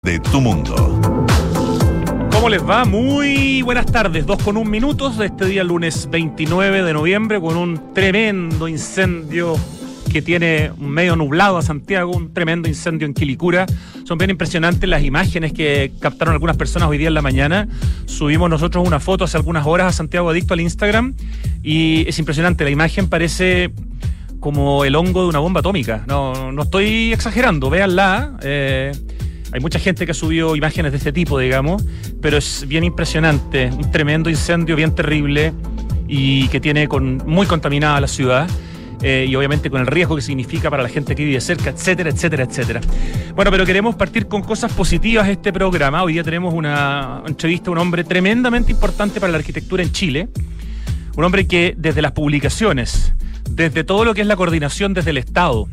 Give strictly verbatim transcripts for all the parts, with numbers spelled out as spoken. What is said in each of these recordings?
de tu mundo. ¿Cómo les va? Muy buenas tardes, dos con un minutos de este día lunes veintinueve de noviembre, con un tremendo incendio que tiene medio nublado a Santiago, un tremendo incendio en Quilicura. Son bien impresionantes las imágenes que captaron algunas personas hoy día en la mañana. Subimos nosotros una foto hace algunas horas a Santiago Adicto al Instagram y es impresionante, la imagen parece como el hongo de una bomba atómica. No, no estoy exagerando, véanla. Eh, hay mucha gente que ha subido imágenes de este tipo, digamos, pero es bien impresionante, un tremendo incendio bien terrible y que tiene con, muy contaminada la ciudad. Eh, y obviamente con el riesgo que significa para la gente que vive cerca, etcétera, etcétera, etcétera. Bueno, pero queremos partir con cosas positivas de este programa. Hoy día tenemos una entrevista a un hombre tremendamente importante para la arquitectura en Chile, un hombre que desde las publicaciones, desde todo lo que es la coordinación desde el Estado,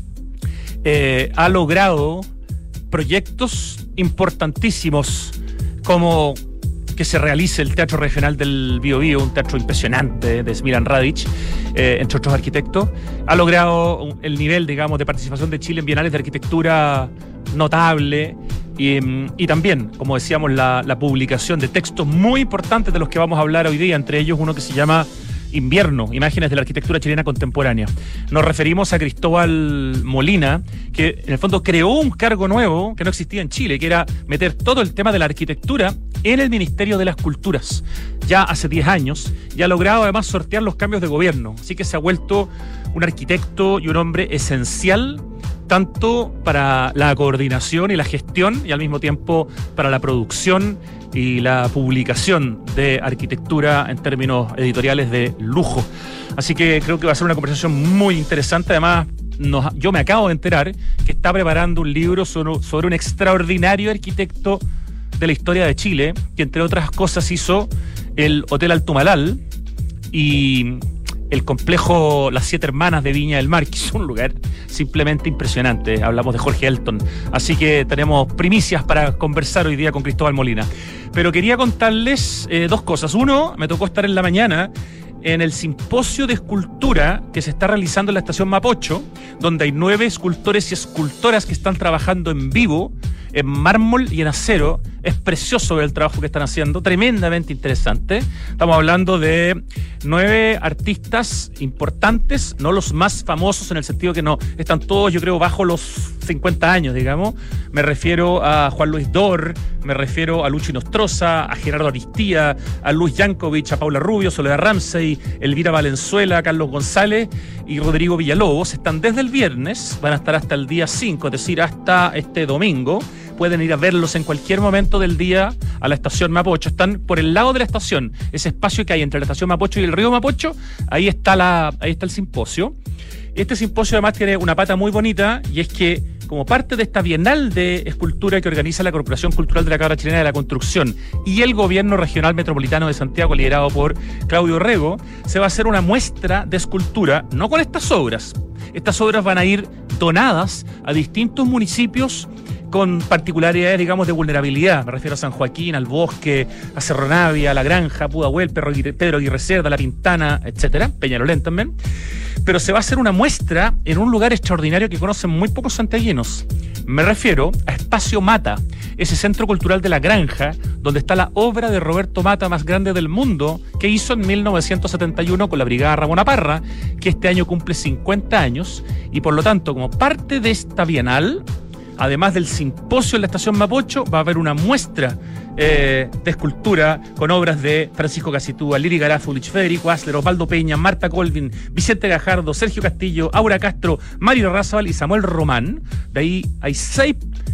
eh, ha logrado proyectos importantísimos como que se realice el Teatro Regional del Biobío, un teatro impresionante de Smilan Radic, eh, entre otros arquitectos. Ha logrado el nivel, digamos, de participación de Chile en bienales de arquitectura notable y, y también, como decíamos, la, la publicación de textos muy importantes de los que vamos a hablar hoy día, entre ellos uno que se llama Invierno, imágenes de la arquitectura chilena contemporánea. Nos referimos a Cristóbal Molina, que en el fondo creó un cargo nuevo que no existía en Chile, que era meter todo el tema de la arquitectura en el Ministerio de las Culturas, ya hace diez años, y ha logrado además sortear los cambios de gobierno. Así que se ha vuelto un arquitecto y un hombre esencial tanto para la coordinación y la gestión y al mismo tiempo para la producción y la publicación de arquitectura en términos editoriales de lujo. Así que creo que va a ser una conversación muy interesante. Además, nos, yo me acabo de enterar que está preparando un libro sobre, sobre un extraordinario arquitecto de la historia de Chile, que entre otras cosas hizo el Hotel Altumalal y el complejo Las Siete Hermanas de Viña del Mar, que es un lugar simplemente impresionante. Hablamos de Jorge Elton. Así que tenemos primicias para conversar hoy día con Cristóbal Molina. Pero quería contarles eh, dos cosas. Uno, me tocó estar en la mañana en el simposio de escultura que se está realizando en la estación Mapocho, donde hay nueve escultores y escultoras que están trabajando en vivo, en mármol y en acero. Es precioso el trabajo que están haciendo, tremendamente interesante. Estamos hablando de nueve artistas importantes, no los más famosos en el sentido que no están todos, yo creo, bajo los cincuenta años, digamos. Me refiero a Juan Luis Dor, me refiero a Lucho Inostroza, a Gerardo Aristía, a Luis Yankovic, a Paula Rubio, Soledad Ramsey, Elvira Valenzuela, Carlos González y Rodrigo Villalobos. Están desde el viernes, van a estar hasta el día cinco, es decir, hasta este domingo. Pueden ir a verlos en cualquier momento del día a la estación Mapocho. Están por el lado de la estación, ese espacio que hay entre la estación Mapocho y el río Mapocho. Ahí está, la, ahí está el simposio. Este simposio además tiene una pata muy bonita, y es que como parte de esta bienal de escultura que organiza la Corporación Cultural de la Cámara Chilena de la Construcción y el Gobierno Regional Metropolitano de Santiago, liderado por Claudio Rego, se va a hacer una muestra de escultura, no con estas obras. Estas obras van a ir donadas a distintos municipios con particularidades, digamos, de vulnerabilidad. Me refiero a San Joaquín, al Bosque, a Cerro Navia, a La Granja, Pudahuel, Pedro Aguirre Cerda, La Pintana, etcétera, Peñalolén también. Pero se va a hacer una muestra en un lugar extraordinario que conocen muy pocos santiaguinos. Me refiero a Espacio Mata, ese centro cultural de La Granja, donde está la obra de Roberto Mata más grande del mundo, que hizo en mil novecientos setenta y uno con la Brigada Ramona Parra, que este año cumple cincuenta años, y por lo tanto, como parte de esta bienal, además del simposio en la estación Mapocho, va a haber una muestra eh, de escultura con obras de Francisco Casitúa, Lili Garafulich, Federico Asler, Osvaldo Peña, Marta Colvin, Vicente Gajardo, Sergio Castillo, Aura Castro, Mario Razabal y Samuel Román. De ahí hay seis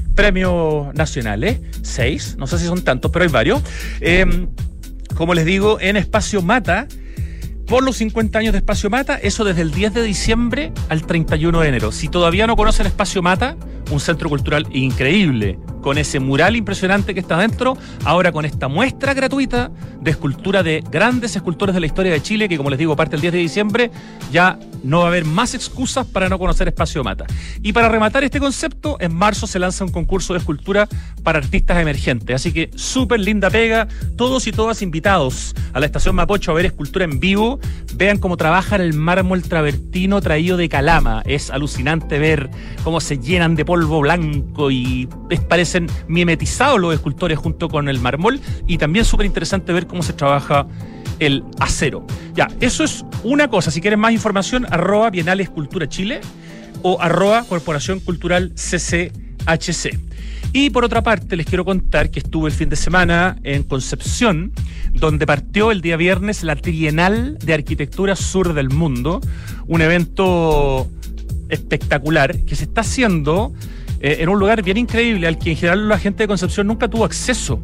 premios nacionales, seis, no sé si son tantos, pero hay varios. Eh, como les digo, en Espacio Mata, por los cincuenta años de Espacio Mata, eso desde el diez de diciembre al treinta y uno de enero. Si todavía no conocen Espacio Mata, un centro cultural increíble, con ese mural impresionante que está dentro, ahora con esta muestra gratuita de escultura de grandes escultores de la historia de Chile, que como les digo, parte el diez de diciembre, ya no va a haber más excusas para no conocer Espacio Mata. Y para rematar este concepto, en marzo se lanza un concurso de escultura para artistas emergentes, así que súper linda pega, todos y todas invitados a la estación Mapocho a ver escultura en vivo. Vean cómo trabajan el mármol travertino traído de Calama, es alucinante ver cómo se llenan de polvo polvo blanco y parecen mimetizados los escultores junto con el mármol, y también súper interesante ver cómo se trabaja el acero. Ya, eso es una cosa. Si quieren más información, arroba Bienales Cultura Chile o arroba Corporación Cultural C C H C. Y por otra parte, les quiero contar que estuve el fin de semana en Concepción, donde partió el día viernes la Trienal de Arquitectura Sur del Mundo, un evento espectacular que se está haciendo eh, en un lugar bien increíble al que en general la gente de Concepción nunca tuvo acceso.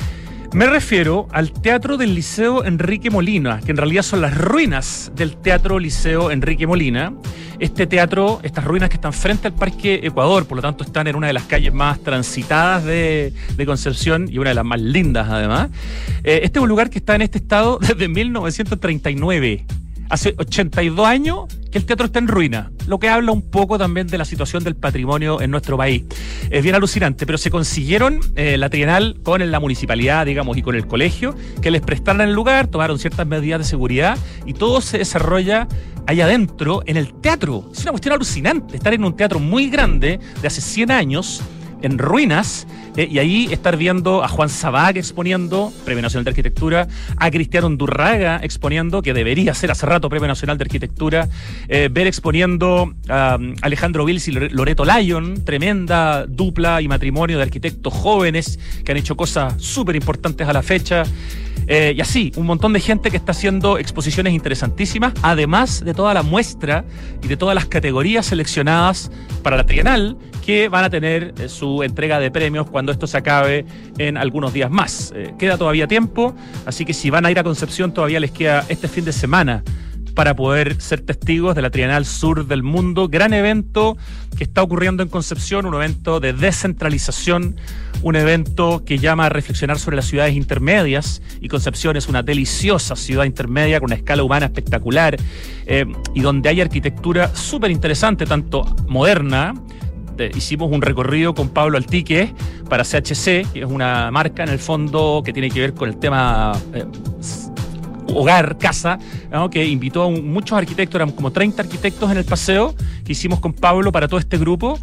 Me refiero al Teatro del Liceo Enrique Molina, que en realidad son las ruinas del Teatro Liceo Enrique Molina. Este teatro, estas ruinas que están frente al Parque Ecuador, por lo tanto están en una de las calles más transitadas de, de Concepción y una de las más lindas además. Eh, este es un lugar que está en este estado desde mil novecientos treinta y nueve. Hace ochenta y dos años que el teatro está en ruina, lo que habla un poco también de la situación del patrimonio en nuestro país. Es bien alucinante, pero se consiguieron eh, la trienal con la municipalidad, digamos, y con el colegio, que les prestaron el lugar, tomaron ciertas medidas de seguridad y todo se desarrolla allá adentro en el teatro. Es una cuestión alucinante, estar en un teatro muy grande de hace cien años, en ruinas, eh, y ahí estar viendo a Juan Sabac exponiendo, Premio Nacional de Arquitectura, a Cristiano Undurraga exponiendo, que debería ser hace rato Premio Nacional de Arquitectura, eh, ver exponiendo a um, Alejandro Vils y Loreto Lyon, tremenda dupla y matrimonio de arquitectos jóvenes que han hecho cosas súper importantes a la fecha. Eh, y así, un montón de gente que está haciendo exposiciones interesantísimas, además de toda la muestra y de todas las categorías seleccionadas para la Trienal, que van a tener eh, su entrega de premios cuando esto se acabe en algunos días más. Eh, queda todavía tiempo, así que si van a ir a Concepción todavía les queda este fin de semana para poder ser testigos de la Trienal Sur del Mundo, gran evento que está ocurriendo en Concepción, un evento de descentralización, un evento que llama a reflexionar sobre las ciudades intermedias, y Concepción es una deliciosa ciudad intermedia con una escala humana espectacular, eh, y donde hay arquitectura súper interesante, tanto moderna. Hicimos un recorrido con Pablo Altique para C H C, que es una marca en el fondo que tiene que ver con el tema eh, hogar, casa, ¿no? Que invitó a un, muchos arquitectos, eran como treinta arquitectos en el paseo que hicimos con Pablo para todo este grupo,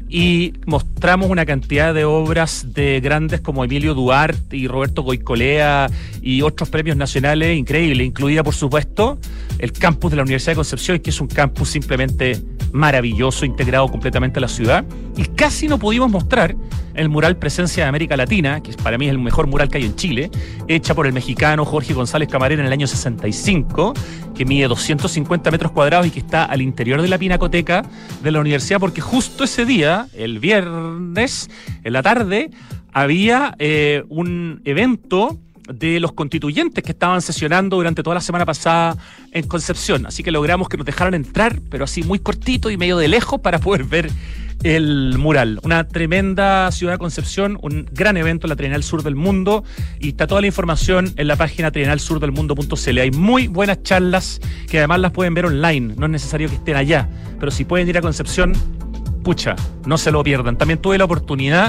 y mostramos una cantidad de obras de grandes como Emilio Duarte y Roberto Goicolea y otros premios nacionales increíbles, incluida por supuesto el campus de la Universidad de Concepción, que es un campus simplemente maravilloso, integrado completamente a la ciudad. Y casi no pudimos mostrar el mural Presencia de América Latina, que para mí es el mejor mural que hay en Chile, hecha por el mexicano Jorge González Camarena en el año sesenta y cinco, que mide doscientos cincuenta metros cuadrados y que está al interior de la pinacoteca de la universidad, porque justo ese día, el viernes, en la tarde, había eh, un evento de los constituyentes que estaban sesionando durante toda la semana pasada en Concepción. Así que logramos que nos dejaran entrar, pero así muy cortito y medio de lejos, para poder ver el mural. Una tremenda ciudad de Concepción, un gran evento en la Trienal Sur del Mundo, y está toda la información en la página trienal sur del mundo punto c l. Hay muy buenas charlas que además las pueden ver online, no es necesario que estén allá, pero si pueden ir a Concepción, pucha, no se lo pierdan. También tuve la oportunidad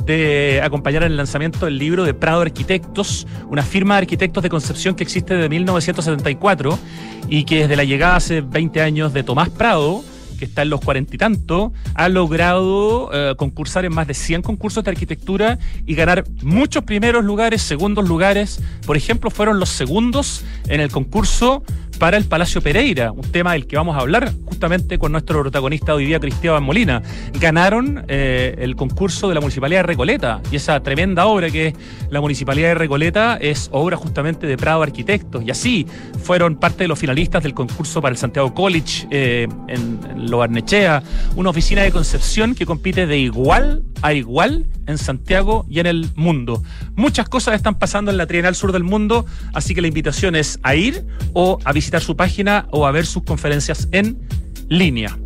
de acompañar el lanzamiento del libro de Prado Arquitectos, una firma de arquitectos de Concepción que existe desde mil novecientos setenta y cuatro y que desde la llegada hace veinte años de Tomás Prado, que está en los cuarenta y tanto, ha logrado eh, concursar en más de cien concursos de arquitectura y ganar muchos primeros lugares, segundos lugares. Por ejemplo, fueron los segundos en el concurso para el Palacio Pereira, un tema del que vamos a hablar justamente con nuestro protagonista hoy día, Cristian Molina. Ganaron eh, el concurso de la Municipalidad de Recoleta, y esa tremenda obra que es la Municipalidad de Recoleta es obra justamente de Prado Arquitectos, y así fueron parte de los finalistas del concurso para el Santiago College eh, en, en Lo Barnechea, una oficina de Concepción que compite de igual a igual en Santiago y en el mundo. Muchas cosas están pasando en la Trienal Sur del Mundo, así que la invitación es a ir o a visitar su página o a ver sus conferencias en línea.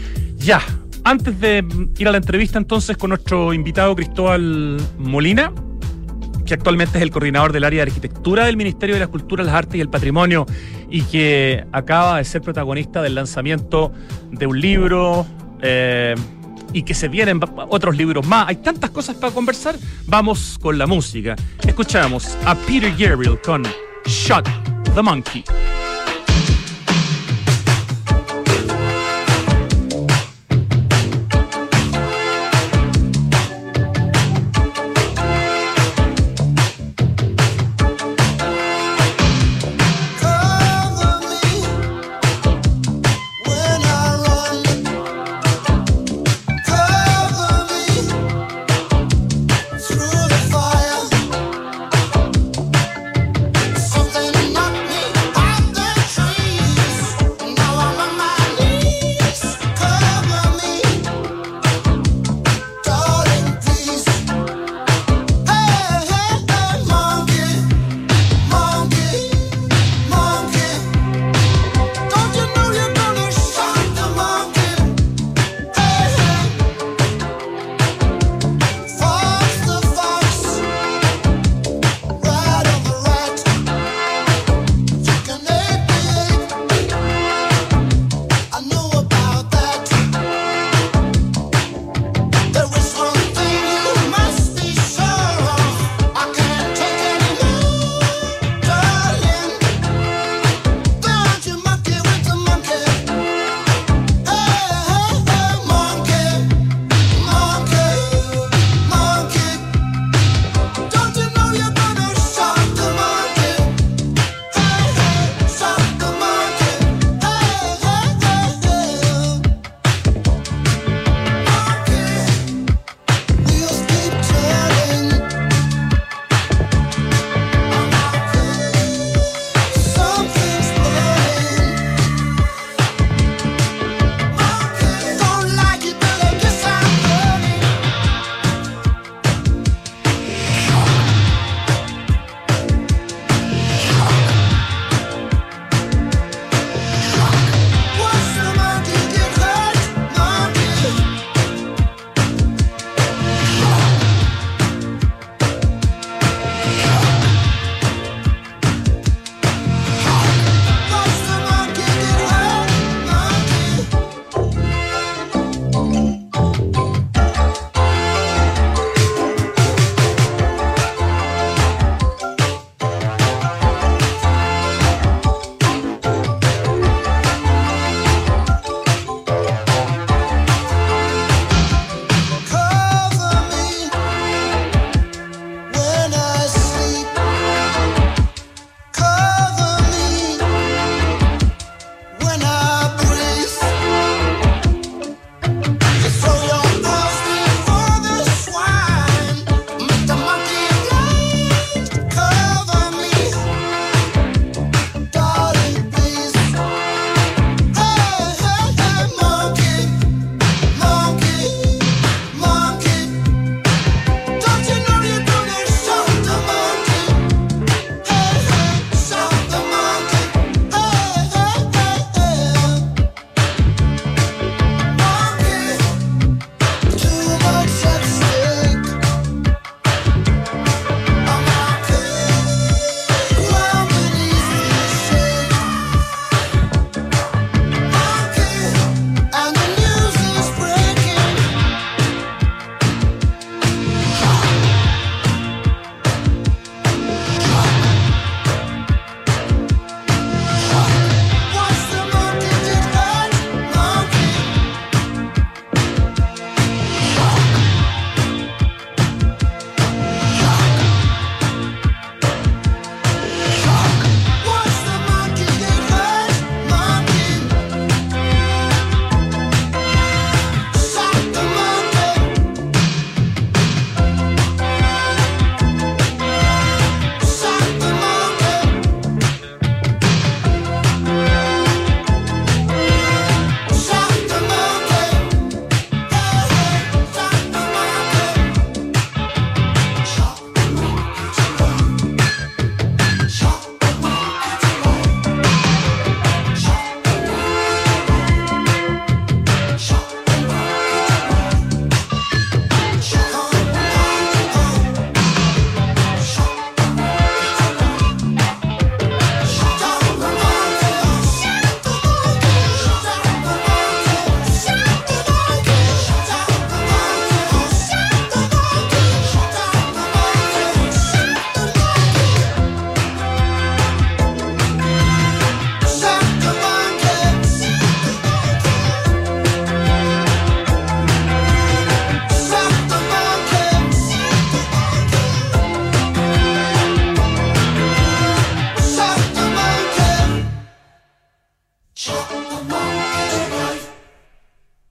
Ya, antes de ir a la entrevista entonces con nuestro invitado Cristóbal Molina, que actualmente es el coordinador del área de arquitectura del Ministerio de la Cultura, las Artes y el Patrimonio, y que acaba de ser protagonista del lanzamiento de un libro, eh, y que se vienen otros libros más. Hay tantas cosas para conversar. Vamos con la música. Escuchamos a Peter Gabriel con Shot the Monkey.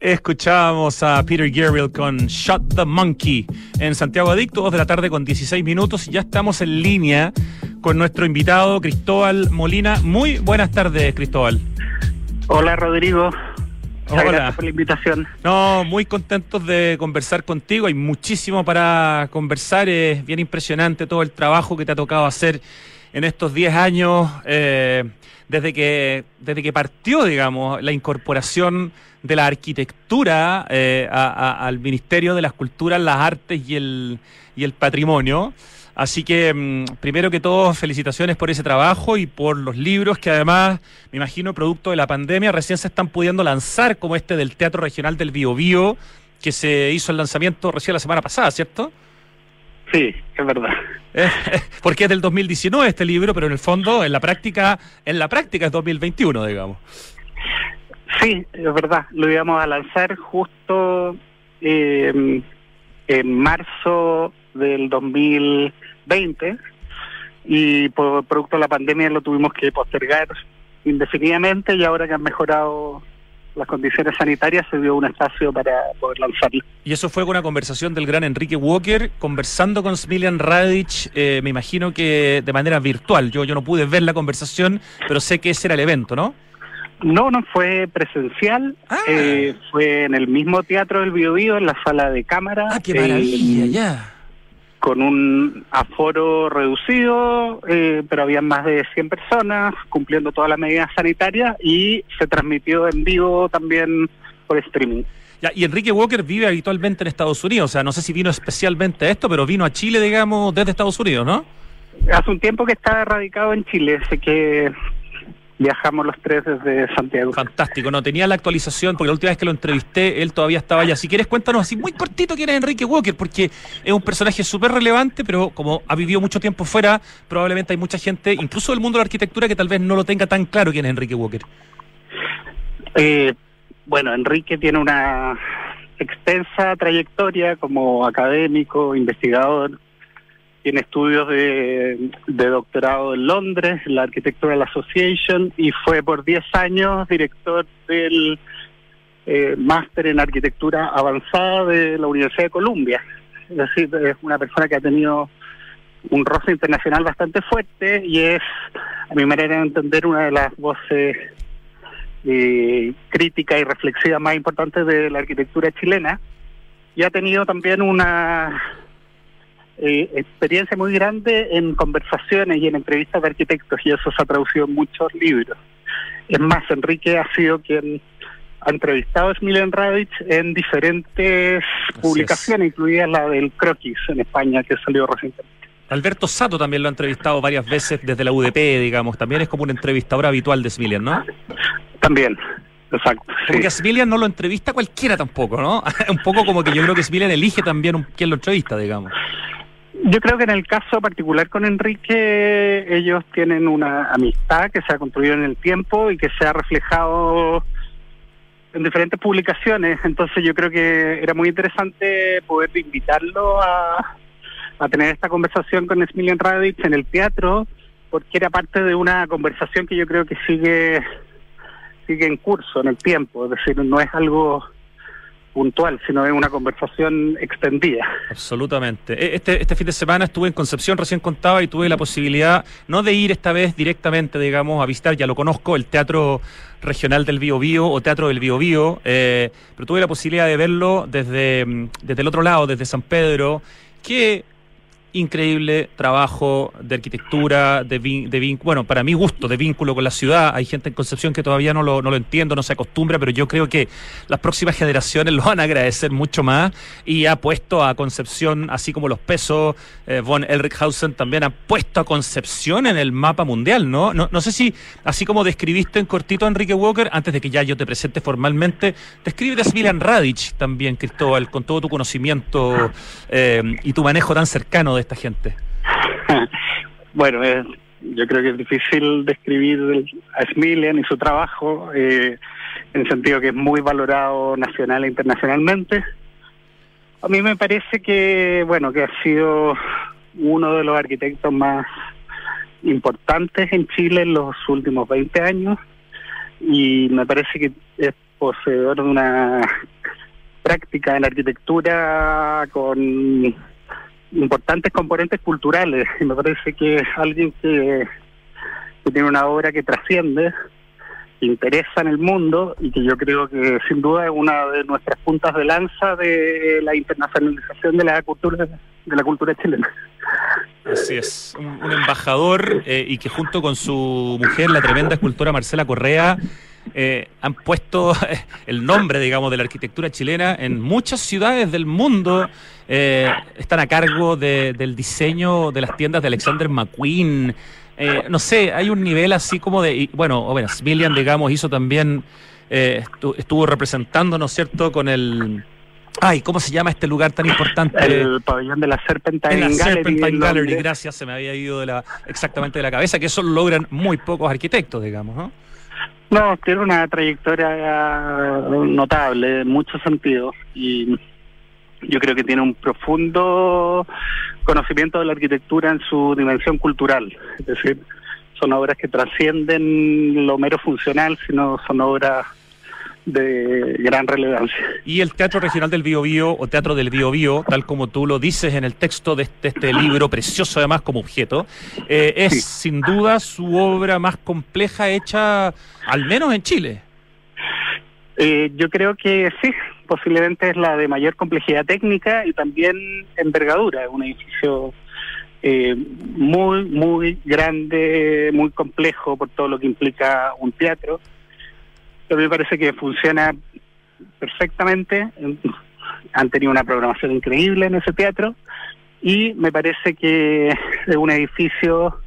Escuchábamos a Peter Gabriel con Shot the Monkey en Santiago Adicto, dos de la tarde con dieciséis minutos, y ya estamos en línea con nuestro invitado Cristóbal Molina. Muy buenas tardes, Cristóbal. Hola, Rodrigo. Muchas Hola. Gracias por la invitación. No, muy contentos de conversar contigo. Hay muchísimo para conversar. Es bien impresionante todo el trabajo que te ha tocado hacer en estos diez años, eh, desde que desde que partió, digamos, la incorporación de la arquitectura eh, a, a, al Ministerio de las Culturas, las Artes y el, y el Patrimonio. Así que, mmm, primero que todo, felicitaciones por ese trabajo y por los libros que además, me imagino, producto de la pandemia, recién se están pudiendo lanzar, como este del Teatro Regional del Biobío, que se hizo el lanzamiento recién la semana pasada, ¿cierto? Sí, es verdad. Eh, eh, porque es del dos mil diecinueve este libro, pero en el fondo, en la práctica, en la práctica es dos mil veintiuno, digamos. Sí, es verdad. Lo íbamos a lanzar justo eh, en marzo del dos mil veinte y por producto de la pandemia lo tuvimos que postergar indefinidamente, y ahora que han mejorado las condiciones sanitarias se dio un espacio para poder lanzarlo. Y eso fue con una conversación del gran Enrique Walker, conversando con Smiljan Radic, eh, me imagino que de manera virtual. Yo, yo no pude ver la conversación, pero sé que ese era el evento, ¿no? No, no fue presencial, ah. eh, fue en el mismo Teatro del Biobío, en la sala de cámara. ¡Ah, qué maravilla, eh, ya! Con un aforo reducido, eh, pero había más de cien personas cumpliendo todas las medidas sanitarias, y se transmitió en vivo también por streaming. Ya, y Enrique Walker vive habitualmente en Estados Unidos, o sea, no sé si vino especialmente a esto, pero vino a Chile, digamos, desde Estados Unidos, ¿no? Hace un tiempo que está radicado en Chile, así que viajamos los tres desde Santiago. Fantástico, no, tenía la actualización, porque la última vez que lo entrevisté, él todavía estaba allá. Si quieres, cuéntanos así muy cortito quién es Enrique Walker, porque es un personaje súper relevante, pero como ha vivido mucho tiempo fuera, probablemente hay mucha gente, incluso del mundo de la arquitectura, que tal vez no lo tenga tan claro quién es Enrique Walker. Eh, bueno, Enrique tiene una extensa trayectoria como académico, investigador. Tiene estudios de, de doctorado en Londres, en la Architectural Association, y fue por diez años director del eh, máster en arquitectura avanzada de la Universidad de Columbia. Es decir, es una persona que ha tenido un roce internacional bastante fuerte y es, a mi manera de entender, una de las voces eh, críticas y reflexivas más importantes de la arquitectura chilena, y ha tenido también una Eh, experiencia muy grande en conversaciones y en entrevistas de arquitectos, y eso se ha traducido en muchos libros. Es más, Enrique ha sido quien ha entrevistado a Smiljan Radic en diferentes Así publicaciones, es. incluida la del Croquis en España, que salió recientemente. Alberto Sato también lo ha entrevistado varias veces desde la U D P, digamos, también es como un entrevistador habitual de Smiljan, ¿no? También. Exacto. Porque sí. a Smiljan no lo entrevista cualquiera tampoco, ¿no? Un poco como que yo creo que Smiljan elige también un, quién lo entrevista, digamos. Yo creo que en el caso particular con Enrique, ellos tienen una amistad que se ha construido en el tiempo y que se ha reflejado en diferentes publicaciones. Entonces yo creo que era muy interesante poder invitarlo a, a tener esta conversación con Smiljan Radic en el teatro, porque era parte de una conversación que yo creo que sigue sigue en curso en el tiempo. Es decir, no es algo puntual, sino es una conversación extendida. Absolutamente. Este, este fin de semana estuve en Concepción, recién contaba, y tuve la posibilidad, no de ir esta vez directamente, digamos, a visitar, ya lo conozco, el Teatro Regional del Biobío o Teatro del Biobío, eh, pero tuve la posibilidad de verlo desde, desde el otro lado, desde San Pedro, que increíble trabajo de arquitectura, de, vin, de vin, bueno, para mi gusto, de vínculo con la ciudad. Hay gente en Concepción que todavía no lo, no lo entiendo, no se acostumbra, pero yo creo que las próximas generaciones lo van a agradecer mucho más, y ha puesto a Concepción, así como los pesos, eh, von Elrichhausen también ha puesto a Concepción en el mapa mundial, ¿no? No, no sé si, así como describiste en cortito a Enrique Walker, antes de que ya yo te presente formalmente, describe a Smiljan Radic también, Cristóbal, con todo tu conocimiento eh, y tu manejo tan cercano de esta gente. Bueno, eh, yo creo que es difícil describir a Smiljan y su trabajo, eh, en el sentido que es muy valorado nacional e internacionalmente. A mí me parece que, bueno, que ha sido uno de los arquitectos más importantes en Chile en los últimos veinte años, y me parece que es poseedor de una práctica en arquitectura con importantes componentes culturales, y me parece que es alguien que, que tiene una obra que trasciende, que interesa en el mundo, y que yo creo que sin duda es una de nuestras puntas de lanza de la internacionalización de la cultura de la cultura chilena. Así es, un, un embajador eh, y que junto con su mujer, la tremenda escultora Marcela Correa, eh, han puesto el nombre, digamos, de la arquitectura chilena en muchas ciudades del mundo. Eh, están a cargo de, del diseño de las tiendas de Alexander McQueen. Eh, no sé, hay un nivel así como de... Y, bueno, bueno, Smiljan, digamos, hizo también... Eh, estuvo, estuvo representando, ¿no es cierto?, con el... Ay, ¿cómo se llama este lugar tan importante? El pabellón de la Serpentine la Gallery. Serpentine Gallery, gracias, se me había ido de la, exactamente de la cabeza, que eso lo logran muy pocos arquitectos, digamos, ¿no? No, tiene una trayectoria notable en muchos sentidos, y yo creo que tiene un profundo conocimiento de la arquitectura en su dimensión cultural. Es decir, son obras que trascienden lo mero funcional, sino son obras de gran relevancia. Y el Teatro Regional del Biobío, o Teatro del Biobío, tal como tú lo dices en el texto de este, este libro, precioso además como objeto, eh, es sí. sin duda su obra más compleja hecha, al menos en Chile. Eh, yo creo que sí, posiblemente es la de mayor complejidad técnica y también envergadura. Es un edificio eh, muy, muy grande, muy complejo por todo lo que implica un teatro. A mí me parece que funciona perfectamente. Han tenido una programación increíble en ese teatro, y me parece que es un edificio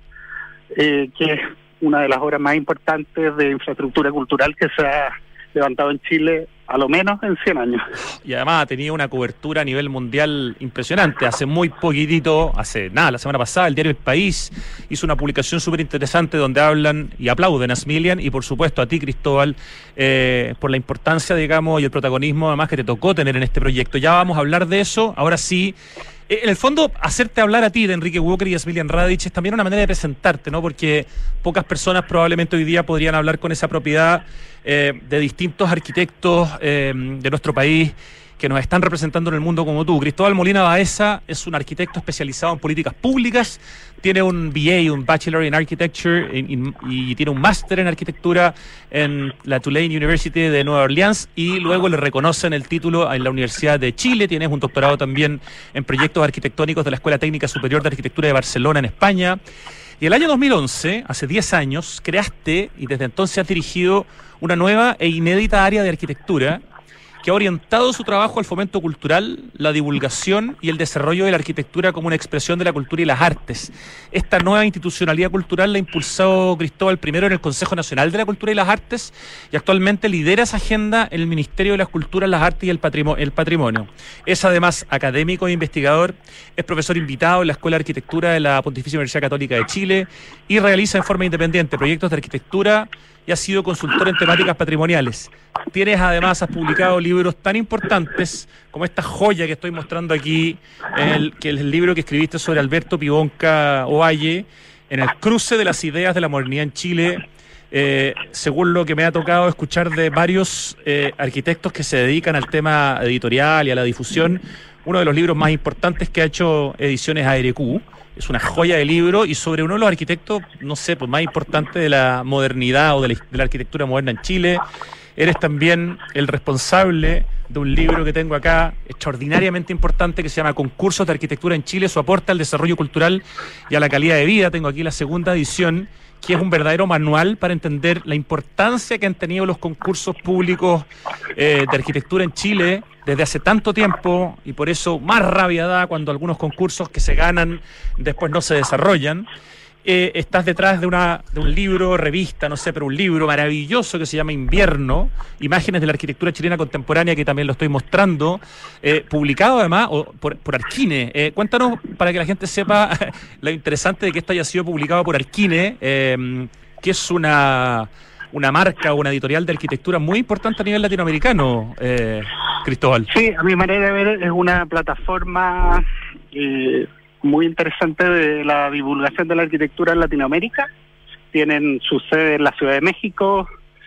eh, que es una de las obras más importantes de infraestructura cultural que se ha levantado en Chile, a lo menos en cien años. Y además ha tenido una cobertura a nivel mundial impresionante. Hace muy poquitito, hace nada, la semana pasada, el diario El País hizo una publicación súper interesante donde hablan y aplauden a Smiljan y por supuesto a ti, Cristóbal, eh, por la importancia, digamos, y el protagonismo además que te tocó tener en este proyecto. Ya vamos a hablar de eso. Ahora sí, en el fondo, hacerte hablar a ti de Enrique Walker y Smiljan Radić es también una manera de presentarte, ¿no? Porque pocas personas probablemente hoy día podrían hablar con esa propiedad eh, de distintos arquitectos eh, de nuestro país que nos están representando en el mundo como tú. Cristóbal Molina Baeza es un arquitecto especializado en políticas públicas, tiene un B A, un Bachelor in Architecture, in, in, y tiene un máster en arquitectura en la Tulane University de Nueva Orleans, y luego le reconocen el título en la Universidad de Chile. Tienes un doctorado también en proyectos arquitectónicos de la Escuela Técnica Superior de Arquitectura de Barcelona, en España. Y el año dos mil once, hace diez años, creaste y desde entonces has dirigido una nueva e inédita área de arquitectura que ha orientado su trabajo al fomento cultural, la divulgación y el desarrollo de la arquitectura como una expresión de la cultura y las artes. Esta nueva institucionalidad cultural la impulsó Cristóbal primero en el Consejo Nacional de la Cultura y las Artes, y actualmente lidera esa agenda en el Ministerio de las Culturas, las Artes y el Patrimonio. El patrimonio. Es además académico e investigador, es profesor invitado en la Escuela de Arquitectura de la Pontificia Universidad Católica de Chile y realiza en forma independiente proyectos de arquitectura y ha sido consultor en temáticas patrimoniales. Tienes además, has publicado libros tan importantes como esta joya que estoy mostrando aquí, el, que es el libro que escribiste sobre Alberto Pibonca Ovalle, en el cruce de las ideas de la modernidad en Chile, eh, según lo que me ha tocado escuchar de varios eh, arquitectos que se dedican al tema editorial y a la difusión, uno de los libros más importantes que ha hecho Ediciones A R Q. Es una joya de libro y sobre uno de los arquitectos, no sé, pues más importante de la modernidad o de la, de la arquitectura moderna en Chile. Eres también el responsable de un libro que tengo acá, extraordinariamente importante, que se llama Concursos de Arquitectura en Chile, su aporte al desarrollo cultural y a la calidad de vida. Tengo aquí la segunda edición, que es un verdadero manual para entender la importancia que han tenido los concursos públicos eh, de arquitectura en Chile desde hace tanto tiempo, y por eso más rabia da cuando algunos concursos que se ganan después no se desarrollan. Eh, estás detrás de una de un libro, revista, no sé, pero un libro maravilloso que se llama Invierno, Imágenes de la Arquitectura Chilena Contemporánea, que también lo estoy mostrando, eh, publicado además o, por, por Arquine. Eh, cuéntanos, para que la gente sepa lo interesante de que esto haya sido publicado por Arquine, eh, que es una, una marca o una editorial de arquitectura muy importante a nivel latinoamericano, eh, Cristóbal. Sí, a mi manera de ver es una plataforma eh, muy interesante de la divulgación de la arquitectura en Latinoamérica. Tienen su sede en la Ciudad de México,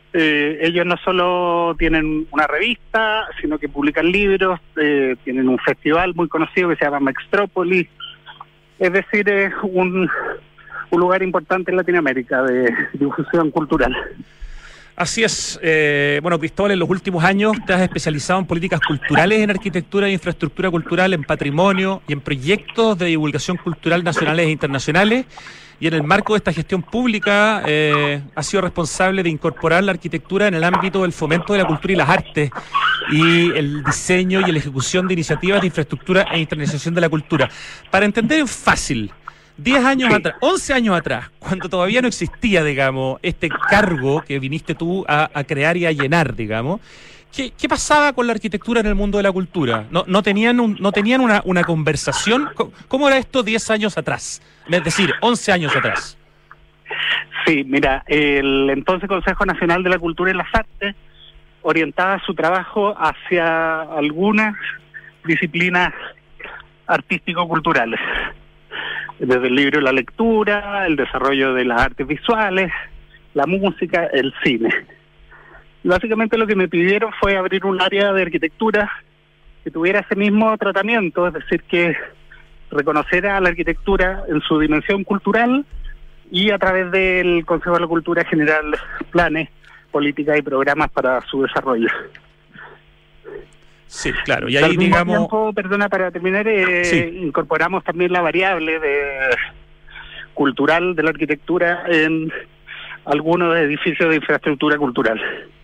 Eh, ellos no solo tienen una revista, sino que publican libros, eh, tienen un festival muy conocido que se llama Mextrópolis, es decir, es un, un lugar importante en Latinoamérica de difusión cultural. Así es. Eh, bueno, Cristóbal, en los últimos años te has especializado en políticas culturales, en arquitectura e infraestructura cultural, en patrimonio y en proyectos de divulgación cultural nacionales e internacionales. Y en el marco de esta gestión pública eh, ha sido responsable de incorporar la arquitectura en el ámbito del fomento de la cultura y las artes y el diseño y la ejecución de iniciativas de infraestructura e internacionalización de la cultura. Para entender en fácil, diez años atrás, once años atrás, cuando todavía no existía, digamos, este cargo que viniste tú a, a crear y a llenar, digamos, ¿qué, qué pasaba con la arquitectura en el mundo de la cultura? ¿No, no tenían, un, no tenían una, una conversación? ¿Cómo era esto diez años atrás? Es decir, once años atrás. Sí, mira, el entonces Consejo Nacional de la Cultura y las Artes orientaba su trabajo hacia algunas disciplinas artístico-culturales, desde el libro y la lectura, el desarrollo de las artes visuales, la música, el cine. Y básicamente lo que me pidieron fue abrir un área de arquitectura que tuviera ese mismo tratamiento, es decir, que reconociera a la arquitectura en su dimensión cultural y a través del Consejo de la Cultura generar planes, políticas y programas para su desarrollo. Sí, claro, y ahí digamos... Tiempo, perdona, para terminar, eh, sí. incorporamos también la variable de cultural de la arquitectura en algunos edificios de infraestructura cultural,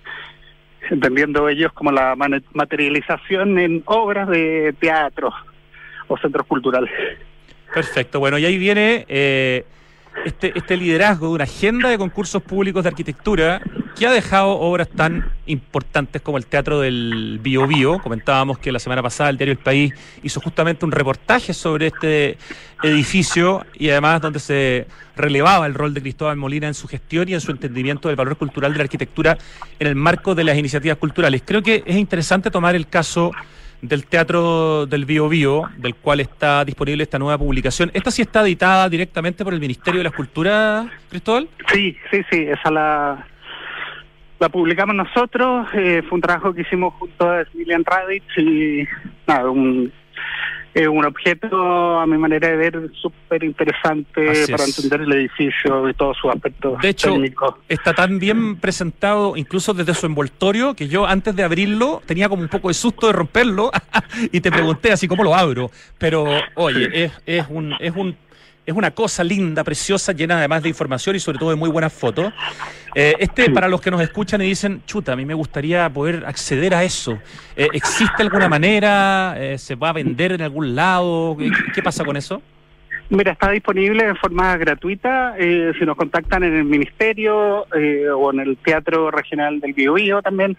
entendiendo ellos como la materialización en obras de teatro o centros culturales. Perfecto, bueno, y ahí viene eh, este, este liderazgo de una agenda de concursos públicos de arquitectura que ha dejado obras tan importantes como el Teatro del Bío Bío. Comentábamos que la semana pasada el diario El País hizo justamente un reportaje sobre este edificio y además donde se relevaba el rol de Cristóbal Molina en su gestión y en su entendimiento del valor cultural de la arquitectura en el marco de las iniciativas culturales. Creo que es interesante tomar el caso del Teatro del Bío Bío, del cual está disponible esta nueva publicación. ¿Esta sí está editada directamente por el Ministerio de las Culturas, Cristóbal? Sí, sí, sí, esa la... La publicamos nosotros, eh, fue un trabajo que hicimos junto a Emilian Radich y nada, un, eh, un objeto a mi manera de ver súper interesante Así para es. entender el edificio y todos sus aspectos de hecho, técnicos. Está tan bien presentado, incluso desde su envoltorio, que yo antes de abrirlo tenía como un poco de susto de romperlo y te pregunté así cómo lo abro, pero oye, sí. es, es un... Es un Es una cosa linda, preciosa, llena además de información y sobre todo de muy buenas fotos. Eh, este, para los que nos escuchan y dicen, chuta, a mí me gustaría poder acceder a eso. Eh, ¿Existe alguna manera? Eh, ¿Se va a vender en algún lado? ¿Qué, qué pasa con eso? Mira, está disponible de forma gratuita. Eh, si nos contactan en el Ministerio eh, o en el Teatro Regional del Bío Bío también.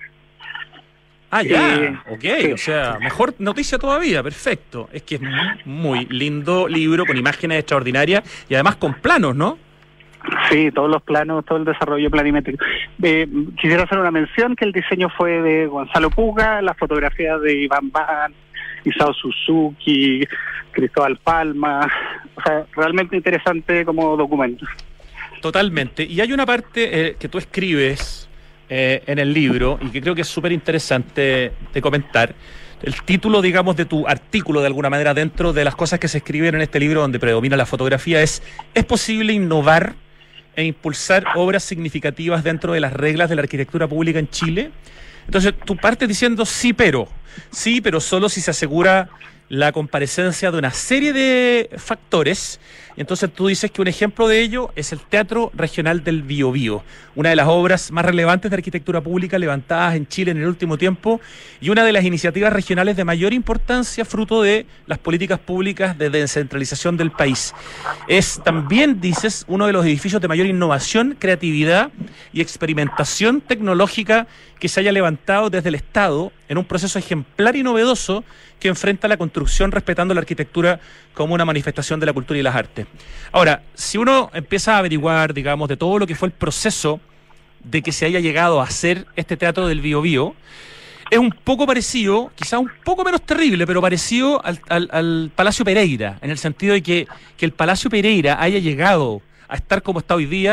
Ah, ya, eh, ok, sí. O sea, mejor noticia todavía, perfecto. Es que es muy, muy lindo libro con imágenes extraordinarias y además con planos, ¿no? Sí, todos los planos, todo el desarrollo planimétrico. Eh, quisiera hacer una mención que el diseño fue de Gonzalo Puga, las fotografías de Iván Ban, Isao Suzuki, Cristóbal Palma, o sea, realmente interesante como documento. Totalmente, y hay una parte eh, que tú escribes... Eh, en el libro, y que creo que es súper interesante de comentar, el título, digamos, de tu artículo, de alguna manera, dentro de las cosas que se escriben en este libro donde predomina la fotografía, es ¿es posible innovar e impulsar obras significativas dentro de las reglas de la arquitectura pública en Chile? Entonces, tú partes diciendo sí, pero, sí, pero solo si se asegura la comparecencia de una serie de factores. Entonces tú dices que un ejemplo de ello es el Teatro Regional del Bío Bío, una de las obras más relevantes de arquitectura pública levantadas en Chile en el último tiempo y una de las iniciativas regionales de mayor importancia fruto de las políticas públicas de descentralización del país. Es también, dices, uno de los edificios de mayor innovación, creatividad y experimentación tecnológica que se haya levantado desde el Estado en un proceso ejemplar y novedoso que enfrenta la construcción respetando la arquitectura como una manifestación de la cultura y las artes. Ahora, si uno empieza a averiguar, digamos, de todo lo que fue el proceso de que se haya llegado a hacer este Teatro del Bío Bío, es un poco parecido, quizá un poco menos terrible, pero parecido al, al, al Palacio Pereira, en el sentido de que, que el Palacio Pereira haya llegado a estar como está hoy día,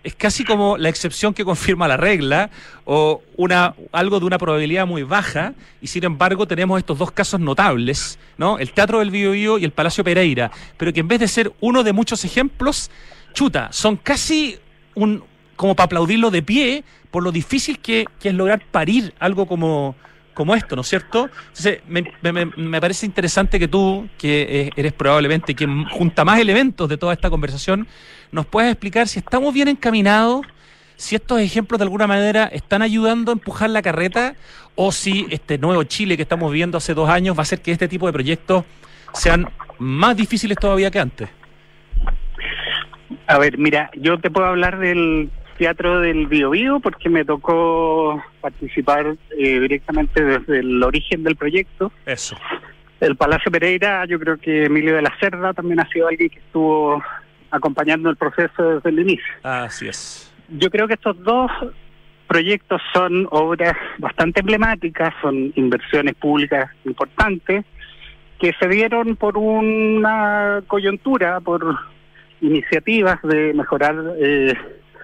es casi como la excepción que confirma la regla, o una algo de una probabilidad muy baja, y sin embargo tenemos estos dos casos notables, ¿no? El Teatro del Biobío y el Palacio Pereira, pero que en vez de ser uno de muchos ejemplos, chuta, son casi un como para aplaudirlo de pie por lo difícil que, que es lograr parir algo como, como esto, ¿no es cierto? Entonces, me, me, me parece interesante que tú, que eres probablemente quien junta más elementos de toda esta conversación, nos puedas explicar si estamos bien encaminados, si estos ejemplos de alguna manera están ayudando a empujar la carreta, o si este nuevo Chile que estamos viendo hace dos años va a hacer que este tipo de proyectos sean más difíciles todavía que antes. A ver, mira, yo te puedo hablar del Teatro del Biobío porque me tocó participar eh, directamente desde el origen del proyecto. Eso. El Palacio Pereira, yo creo que Emilio de la Cerda también ha sido alguien que estuvo acompañando el proceso desde el inicio. Así es. Yo creo que estos dos proyectos son obras bastante emblemáticas, son inversiones públicas importantes que se dieron por una coyuntura, por iniciativas de mejorar eh,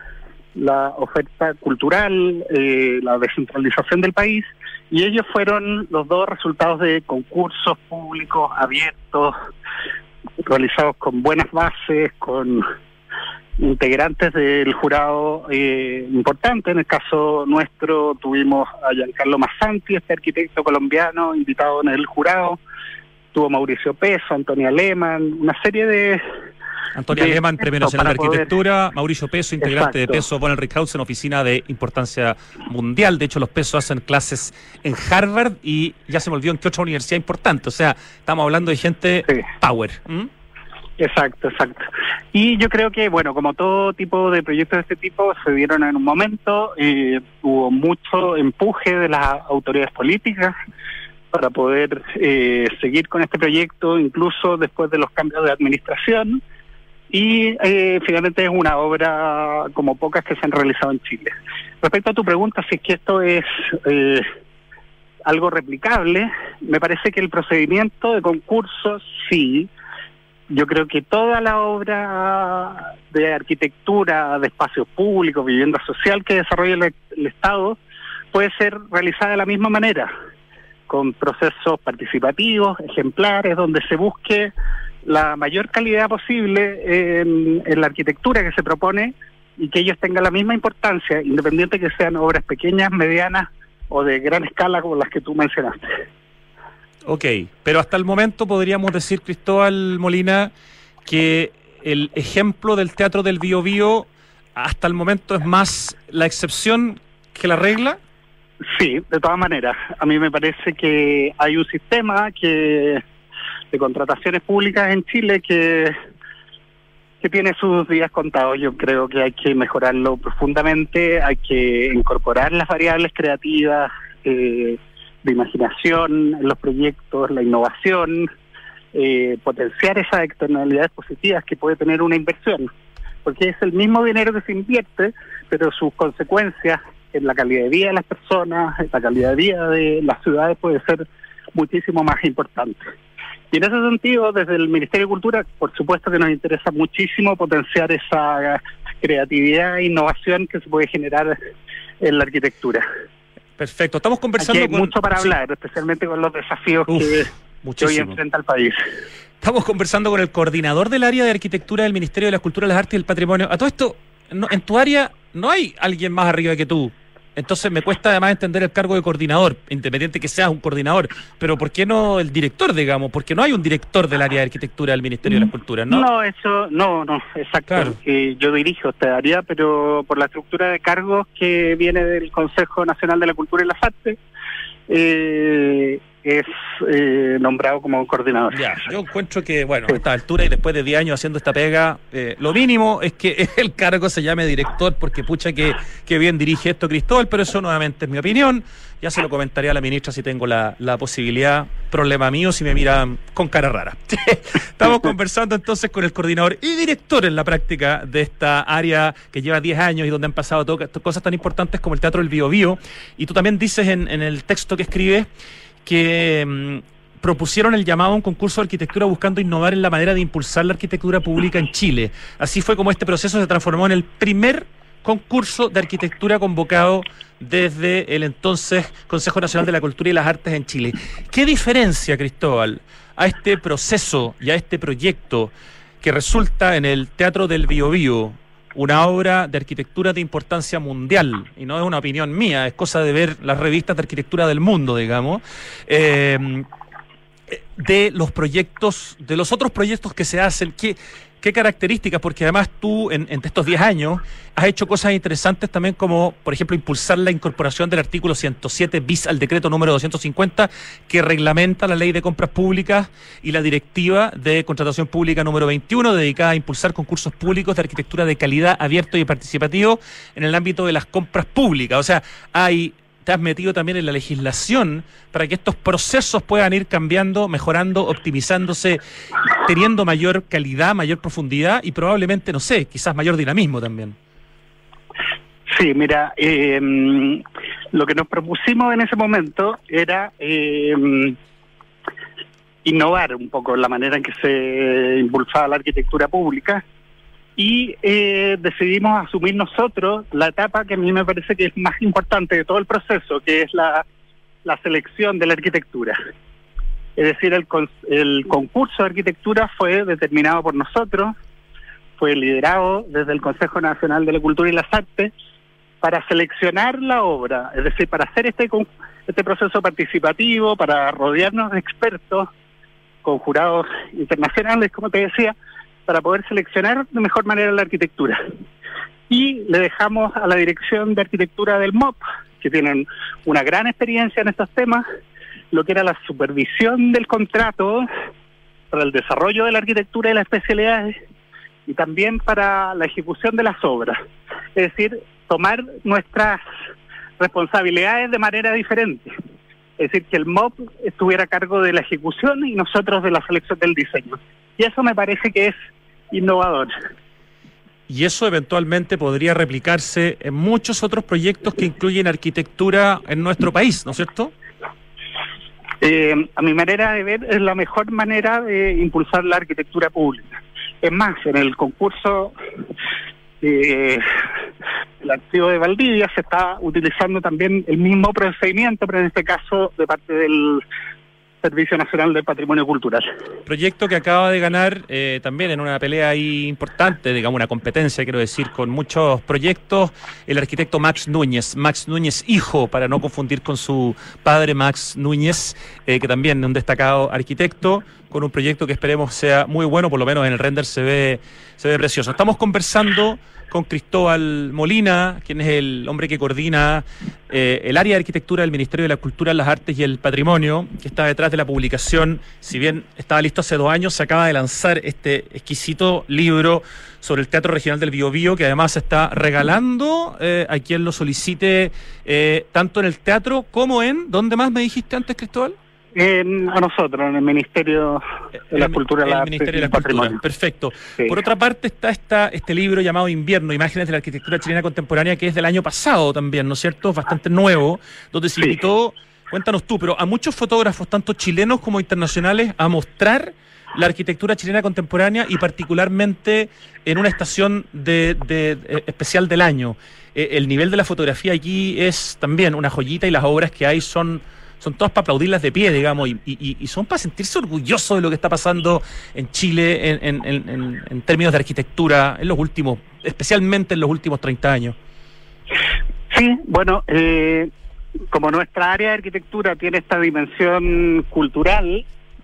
la oferta cultural, eh, la descentralización del país, y ellos fueron los dos resultados de concursos públicos abiertos, realizados con buenas bases, con integrantes del jurado eh, importante. En el caso nuestro tuvimos a Giancarlo Massanti, este arquitecto colombiano, invitado en el jurado, tuvo Mauricio Peso, Antonia Lehmann, una serie de... Antonia de Lehmann, Premio Nacional de poder... Arquitectura, Mauricio Peso, integrante Exacto. de Peso, Bonner Rickhausen, oficina de importancia mundial. De hecho, los Pesos hacen clases en Harvard y ya se me olvidó en qué otra universidad importante. O sea, estamos hablando de gente sí. power. ¿Mm? Exacto, exacto. Y yo creo que, bueno, como todo tipo de proyectos de este tipo, se dieron en un momento, eh, hubo mucho empuje de las autoridades políticas para poder eh, seguir con este proyecto, incluso después de los cambios de administración. Y eh, finalmente es una obra como pocas que se han realizado en Chile. Respecto a tu pregunta, si es que esto es eh, algo replicable, me parece que el procedimiento de concurso sí. Yo creo que toda la obra de arquitectura, de espacios públicos, vivienda social que desarrolla el, el Estado puede ser realizada de la misma manera, con procesos participativos, ejemplares, donde se busque la mayor calidad posible en, en la arquitectura que se propone y que ellos tengan la misma importancia, independiente que sean obras pequeñas, medianas o de gran escala como las que tú mencionaste. Ok, pero hasta el momento podríamos decir, Cristóbal Molina, que el ejemplo del Teatro del Biobío hasta el momento es más la excepción que la regla. Sí, de todas maneras. A mí me parece que hay un sistema que de contrataciones públicas en Chile que que tiene sus días contados. Yo creo que hay que mejorarlo profundamente, hay que incorporar las variables creativas, eh, de imaginación en los proyectos, la innovación, eh, potenciar esas externalidades positivas que puede tener una inversión, porque es el mismo dinero que se invierte, pero sus consecuencias en la calidad de vida de las personas, en la calidad de vida de las ciudades puede ser muchísimo más importante. Y en ese sentido, desde el Ministerio de Cultura, por supuesto que nos interesa muchísimo potenciar esa creatividad e innovación que se puede generar en la arquitectura. Perfecto, estamos conversando. Aquí hay con... mucho para sí. hablar, especialmente con los desafíos Uf, que, que hoy enfrenta el país. Estamos conversando con el coordinador del área de arquitectura del Ministerio de la Cultura, las Artes y el Patrimonio. A todo esto, no, en tu área no hay alguien más arriba que tú. Entonces me cuesta además entender el cargo de coordinador, independiente que seas un coordinador. Pero ¿por qué no el director, digamos? Porque no hay un director del área de arquitectura del Ministerio de la Cultura, ¿no? No, eso, no, no, exacto. Claro. Eh, yo dirijo esta área, pero por la estructura de cargos que viene del Consejo Nacional de la Cultura y las Artes, eh, es eh, nombrado como coordinador. Ya, yo encuentro que, bueno, a esta altura y después de diez años haciendo esta pega, eh, lo mínimo es que el cargo se llame director, porque pucha que, que bien dirige esto Cristóbal, pero eso nuevamente es mi opinión. Ya se lo comentaré a la ministra si tengo la, la posibilidad. Problema mío si me miran con cara rara. Estamos conversando entonces con el coordinador y director en la práctica de esta área que lleva diez años y donde han pasado todo, cosas tan importantes como el Teatro del Biobío. Y tú también dices en, en el texto que escribes que mmm, propusieron el llamado a un concurso de arquitectura buscando innovar en la manera de impulsar la arquitectura pública en Chile. Así fue como este proceso se transformó en el primer concurso de arquitectura convocado desde el entonces Consejo Nacional de la Cultura y las Artes en Chile. ¿Qué diferencia, Cristóbal, a este proceso y a este proyecto que resulta en el Teatro del Biobío una obra de arquitectura de importancia mundial? Y no es una opinión mía, es cosa de ver las revistas de arquitectura del mundo, digamos, eh, de los proyectos, de los otros proyectos que se hacen. ¿Qué, qué características? Porque además tú, en, en estos diez años, has hecho cosas interesantes también, como, por ejemplo, impulsar la incorporación del artículo ciento siete bis al decreto número doscientos cincuenta, que reglamenta la ley de compras públicas, y la directiva de contratación pública número veintiuno, dedicada a impulsar concursos públicos de arquitectura de calidad, abierto y participativo en el ámbito de las compras públicas. O sea, hay... te has metido también en la legislación para que estos procesos puedan ir cambiando, mejorando, optimizándose, teniendo mayor calidad, mayor profundidad y probablemente, no sé, quizás mayor dinamismo también. Sí, mira, eh, lo que nos propusimos en ese momento era eh, innovar un poco la manera en que se impulsaba la arquitectura pública, y eh, decidimos asumir nosotros la etapa que a mí me parece que es más importante de todo el proceso, que es la, la selección de la arquitectura. Es decir, el, el concurso de arquitectura fue determinado por nosotros, fue liderado desde el Consejo Nacional de la Cultura y las Artes para seleccionar la obra, es decir, para hacer este, este proceso participativo, para rodearnos de expertos con jurados internacionales, como te decía, para poder seleccionar de mejor manera la arquitectura. Y le dejamos a la Dirección de Arquitectura del M O P, que tienen una gran experiencia en estos temas, lo que era la supervisión del contrato para el desarrollo de la arquitectura y las especialidades, y también para la ejecución de las obras. Es decir, tomar nuestras responsabilidades de manera diferente. Es decir, que el M O P estuviera a cargo de la ejecución y nosotros de la selección del diseño. Y eso me parece que es innovador. Y eso eventualmente podría replicarse en muchos otros proyectos que incluyen arquitectura en nuestro país, ¿no es cierto? Eh, a mi manera de ver, es la mejor manera de impulsar la arquitectura pública. Es más, en el concurso eh, el archivo de Valdivia se está utilizando también el mismo procedimiento, pero en este caso de parte del Servicio Nacional del Patrimonio Cultural. Proyecto que acaba de ganar eh, también en una pelea ahí importante, digamos una competencia, quiero decir, con muchos proyectos, el arquitecto Max Núñez, Max Núñez hijo, para no confundir con su padre Max Núñez, eh, que también es un destacado arquitecto, con un proyecto que esperemos sea muy bueno, por lo menos en el render se ve, se ve precioso. Estamos conversando con Cristóbal Molina, quien es el hombre que coordina eh, el área de arquitectura del Ministerio de la Cultura, las Artes y el Patrimonio, que está detrás de la publicación. Si bien estaba listo hace dos años, se acaba de lanzar este exquisito libro sobre el Teatro Regional del Biobío, que además se está regalando eh, a quien lo solicite, eh, tanto en el teatro como en... ¿Dónde más me dijiste antes, Cristóbal? En, a nosotros, en el Ministerio de la el, Cultura, el la Ministerio de la Cultura. Perfecto. Sí. Por otra parte está esta, este libro llamado Invierno, Imágenes de la Arquitectura Chilena Contemporánea, que es del año pasado también, ¿no es cierto? Bastante nuevo, donde se invitó, sí. Cuéntanos tú, pero a muchos fotógrafos, tanto chilenos como internacionales, a mostrar la arquitectura chilena contemporánea y particularmente en una estación de, de, de especial del año. Eh, el nivel de la fotografía aquí es también una joyita, y las obras que hay son... son todas para aplaudirlas de pie, digamos, y, y, y son para sentirse orgullosos de lo que está pasando en Chile en, en, en, en términos de arquitectura en los últimos, especialmente en los últimos treinta años. Sí, bueno, eh, como nuestra área de arquitectura tiene esta dimensión cultural,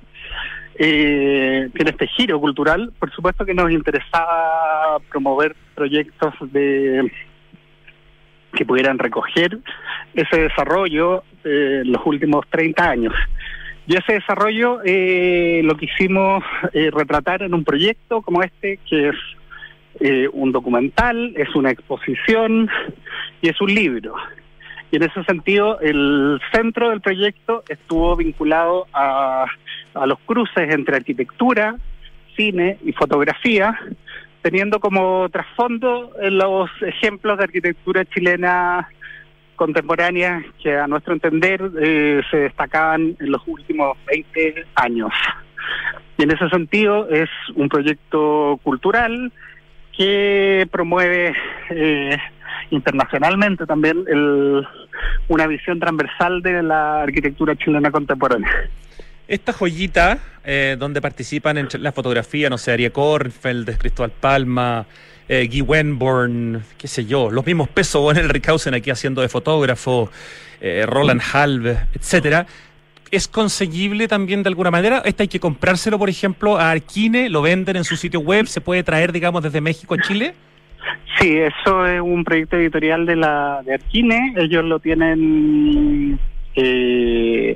eh, tiene este giro cultural, por supuesto que nos interesaba promover proyectos de que pudieran recoger ese desarrollo eh, en los últimos treinta años. Y ese desarrollo eh, lo quisimos eh, retratar en un proyecto como este, que es eh, un documental, es una exposición y es un libro. Y en ese sentido, el centro del proyecto estuvo vinculado a, a los cruces entre arquitectura, cine y fotografía, teniendo como trasfondo los ejemplos de arquitectura chilena contemporánea que a nuestro entender eh, se destacaban en los últimos veinte años. Y en ese sentido es un proyecto cultural que promueve eh, internacionalmente también el, una visión transversal de la arquitectura chilena contemporánea. Esta joyita, eh, donde participan en la fotografía, no sé, Arie Kornfeld, Cristóbal Palma, eh, Guy Wenborn, qué sé yo, los mismos pesos, Von Rickhausen aquí haciendo de fotógrafo, eh, Roland Halve, etcétera, ¿es conseguible también de alguna manera? ¿Esta hay que comprárselo, por ejemplo, a Arquine? ¿Lo venden en su sitio web? ¿Se puede traer, digamos, desde México a Chile? Sí, eso es un proyecto editorial de la de Arquine. Ellos lo tienen eh,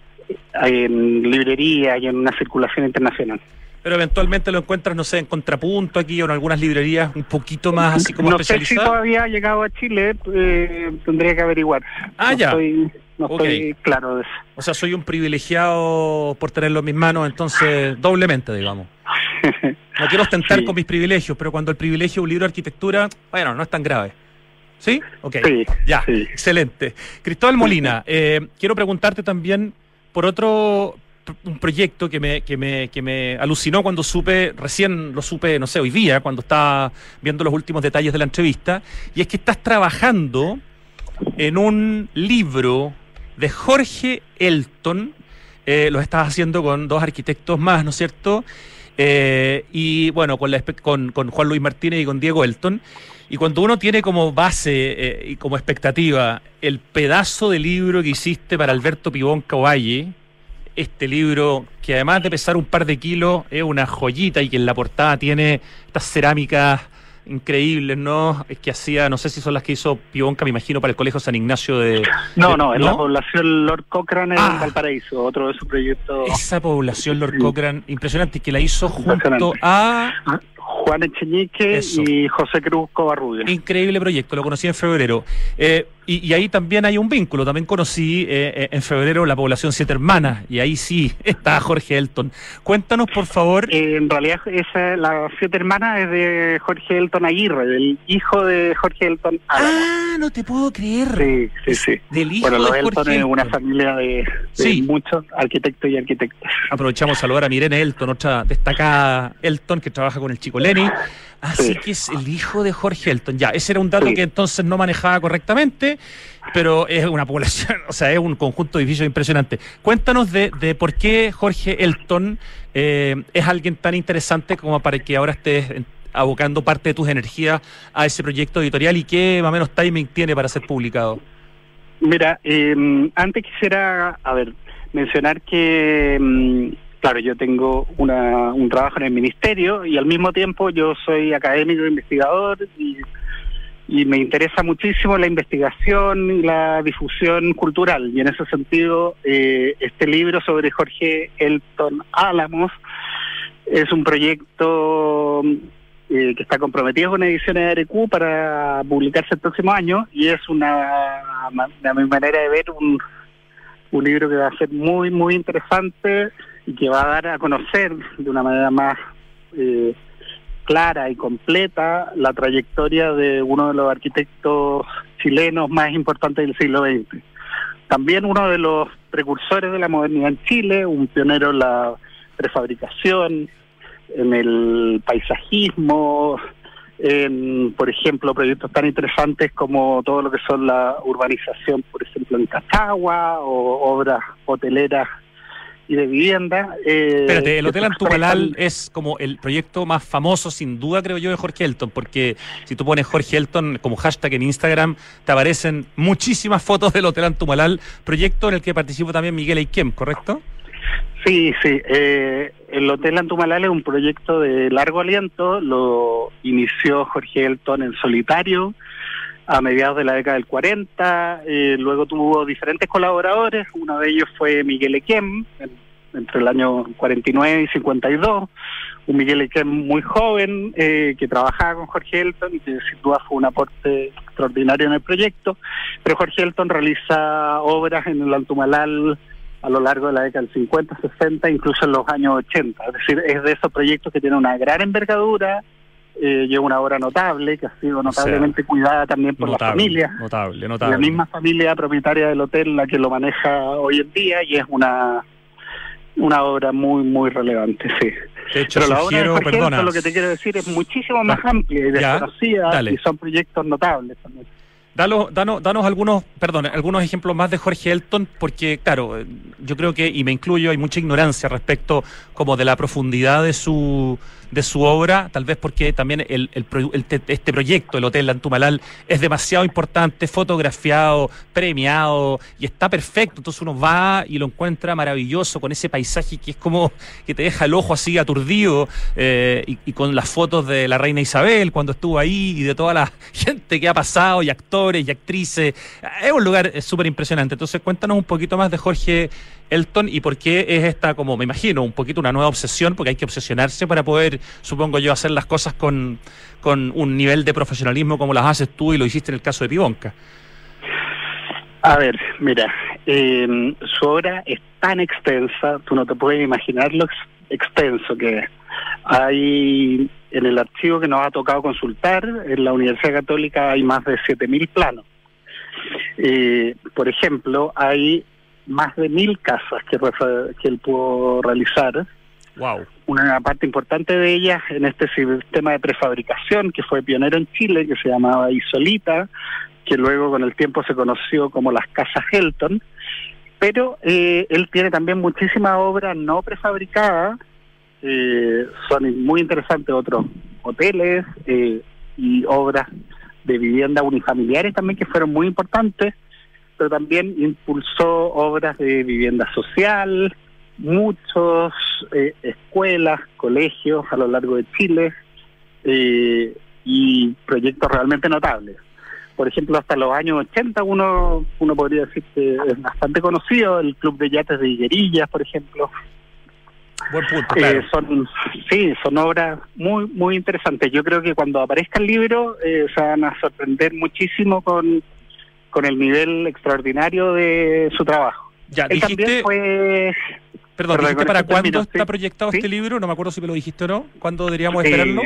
en librería y en una circulación internacional. Pero eventualmente lo encuentras, no sé, en Contrapunto aquí o en algunas librerías un poquito más así como no especializadas. No sé si todavía ha llegado a Chile, eh, tendría que averiguar. Ah, no ya. Estoy, no okay. estoy claro de eso. O sea, soy un privilegiado por tenerlo en mis manos, entonces doblemente, digamos. No quiero ostentar sí. con mis privilegios, pero cuando el privilegio es un libro de arquitectura, bueno, no es tan grave. ¿Sí? Ok. Sí, ya, sí. Excelente. Cristóbal Molina, eh, quiero preguntarte también por otro un proyecto que me, que me, que me alucinó cuando supe, recién lo supe, no sé, hoy día, cuando estaba viendo los últimos detalles de la entrevista, y es que estás trabajando en un libro de Jorge Elton, eh, lo estás haciendo con dos arquitectos más, ¿no es cierto? Eh, y bueno, con, la, con, con Juan Luis Martínez y con Diego Elton. Y cuando uno tiene como base eh, y como expectativa el pedazo de libro que hiciste para Alberto Pibón Caovalle, este libro que además de pesar un par de kilos es una joyita y que en la portada tiene estas cerámicas increíbles, ¿no? Es que hacía, no sé si son las que hizo Pibonca, me imagino, para el Colegio San Ignacio de... No, de, no, en ¿no? la población Lord Cochrane ah, en Valparaíso, otro de sus proyectos. Esa población Lord Cochrane, impresionante, que la hizo junto a... Juan Echeñique Eso. y José Cruz Covarrubias. Increíble proyecto, lo conocí en febrero. Eh, y, y ahí también hay un vínculo, también conocí eh, en febrero la población Siete Hermanas, y ahí sí está Jorge Elton. Cuéntanos, por favor. Eh, en realidad, esa, la Siete Hermanas es de Jorge Elton Aguirre, del hijo de Jorge Elton Álamo. Ah, no te puedo creer. Sí, sí, sí. Del hijo bueno, los de Jorge Elton es Elton. una familia de, de sí. muchos arquitectos y arquitectas. Aprovechamos a saludar a Mirene Elton, otra destacada Elton que trabaja con el Chico Lenny. Así sí. que es el hijo de Jorge Elton. Ya, ese era un dato sí. que entonces no manejaba correctamente, pero es una población, o sea, es un conjunto de edificios impresionante. Cuéntanos de, de por qué Jorge Elton eh, es alguien tan interesante como para que ahora estés abocando parte de tus energías a ese proyecto editorial y qué más o menos timing tiene para ser publicado. Mira, eh, antes quisiera, a ver, mencionar que... Um, Claro, yo tengo una, un trabajo en el ministerio y al mismo tiempo yo soy académico e investigador y, y me interesa muchísimo la investigación y la difusión cultural. Y en ese sentido, eh, este libro sobre Jorge Elton Álamos es un proyecto eh, que está comprometido con Ediciones de A R Q para publicarse el próximo año y es una, a mi manera de ver, un, un libro que va a ser muy, muy interesante y que va a dar a conocer de una manera más eh, clara y completa la trayectoria de uno de los arquitectos chilenos más importantes del siglo veinte. También uno de los precursores de la modernidad en Chile, un pionero en la prefabricación, en el paisajismo, en, por ejemplo, proyectos tan interesantes como todo lo que son la urbanización, por ejemplo, en Cachagua, o obras hoteleras y de vivienda. Eh, Espérate, el Hotel Antumalal es como el proyecto más famoso, sin duda, creo yo, de Jorge Elton, porque si tú pones Jorge Elton como hashtag en Instagram, te aparecen muchísimas fotos del Hotel Antumalal, proyecto en el que participó también Miguel Eiquem, ¿correcto? Sí, sí. Eh, el Hotel Antumalal es un proyecto de largo aliento, lo inició Jorge Elton en solitario, a mediados de la década del cuarenta, eh, luego tuvo diferentes colaboradores, uno de ellos fue Miguel Eiquem, en, entre el año cuarenta y nueve y cincuenta y dos, un Miguel Eiquem muy joven, eh, que trabajaba con Jorge Elton y que sin duda fue un aporte extraordinario en el proyecto, pero Jorge Elton realiza obras en el Antumalal a lo largo de la década del cincuenta, sesenta, incluso en los años ochenta, es decir, es de esos proyectos que tienen una gran envergadura. Eh, lleva una obra notable, que ha sido notablemente o sea, cuidada también por notable, la familia. Notable, notable. La misma familia propietaria del hotel la que lo maneja hoy en día y es una una obra muy, muy relevante, sí. De hecho, pero la sugiero, obra de Jorge perdona. Elton, lo que te quiero decir, es muchísimo más amplia y desconocida y son proyectos notables también. Danos, danos, danos algunos, perdón, algunos ejemplos más de Jorge Elton, porque claro, yo creo que, y me incluyo, hay mucha ignorancia respecto como de la profundidad de su de su obra, tal vez porque también el, el, el este proyecto, el Hotel Antumalal, es demasiado importante, fotografiado, premiado, y está perfecto, entonces uno va y lo encuentra maravilloso, con ese paisaje que es como que te deja el ojo así aturdido, eh, y, y con las fotos de la reina Isabel cuando estuvo ahí, y de toda la gente que ha pasado, y actores y actrices. Es un lugar súper impresionante. Entonces cuéntanos un poquito más de Jorge Elton y por qué es esta, como me imagino, un poquito una nueva obsesión, porque hay que obsesionarse para poder, supongo yo, hacer las cosas con, con un nivel de profesionalismo como las haces tú y lo hiciste en el caso de Pibonka. A ver, mira, eh, su obra es tan extensa, tú no te puedes imaginar lo ex- extenso que es. Hay, en el archivo que nos ha tocado consultar, en la Universidad Católica hay más de siete mil planos. Eh, por ejemplo, hay más de mil casas que, que él pudo realizar. Wow. Una parte importante de ellas en este sistema de prefabricación que fue pionero en Chile, que se llamaba Isolita, que luego con el tiempo se conoció como las Casas Elton. Pero eh, él tiene también muchísima obra no prefabricada. Eh, son muy interesantes otros hoteles eh, y obras de vivienda unifamiliares también que fueron muy importantes, pero también impulsó obras de vivienda social, muchos eh, escuelas, colegios a lo largo de Chile eh, y proyectos realmente notables. Por ejemplo, hasta los años ochenta uno uno podría decir que es bastante conocido, el Club de Yates de Higuerillas, por ejemplo. Buen punto, claro. Eh, son, sí, son obras muy muy interesantes. Yo creo que cuando aparezca el libro eh, se van a sorprender muchísimo con, con el nivel extraordinario de su trabajo. Ya, Él dijiste, también fue... Perdón, Perdón, ¿dijiste para este cuándo término, está sí. proyectado ¿Sí? este libro? No me acuerdo si me lo dijiste o no. ¿Cuándo deberíamos Sí, esperarlo?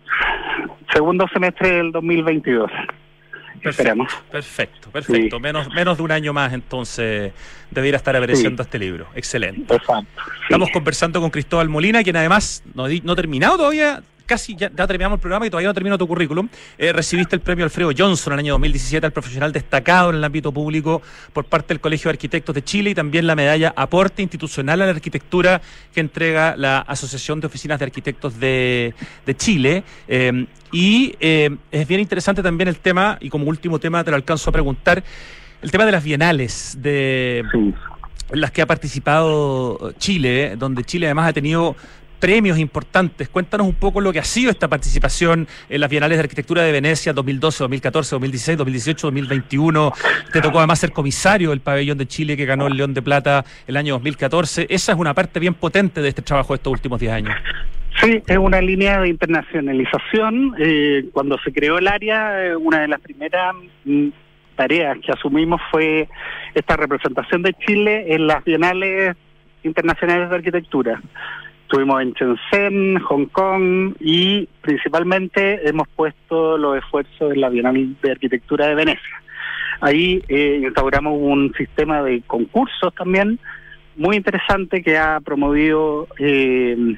segundo semestre del dos mil veintidós. Perfecto, Esperamos. perfecto, perfecto. Sí. Menos, menos de un año más, entonces, debiera estar apareciendo Sí. este libro. Excelente. Exacto. Sí. Estamos conversando con Cristóbal Molina, quien además no, di- no ha terminado todavía, casi ya, ya terminamos el programa y todavía no terminó tu currículum. Eh, recibiste el premio Alfredo Johnson en el año dos mil diecisiete al profesional destacado en el ámbito público por parte del Colegio de Arquitectos de Chile y también la medalla Aporte Institucional a la Arquitectura que entrega la Asociación de Oficinas de Arquitectos de, de Chile. Eh, y eh, es bien interesante también el tema, y como último tema te lo alcanzo a preguntar, el tema de las bienales de Sí. en las que ha participado Chile, eh, donde Chile además ha tenido premios importantes. Cuéntanos un poco lo que ha sido esta participación en las Bienales de Arquitectura de Venecia dos mil doce, dos mil catorce, dos mil dieciséis, dos mil dieciocho, dos mil veintiuno. Te tocó además ser comisario del pabellón de Chile que ganó el León de Plata el año dos mil catorce. Esa es una parte bien potente de este trabajo de estos últimos diez años. Sí, es una línea de internacionalización. Eh, cuando se creó el área, eh, una de las primeras mm, tareas que asumimos fue esta representación de Chile en las Bienales Internacionales de Arquitectura. Estuvimos en Shenzhen, Hong Kong y principalmente hemos puesto los esfuerzos en la Bienal de Arquitectura de Venecia. Ahí eh, instauramos un sistema de concursos también muy interesante que ha promovido, eh,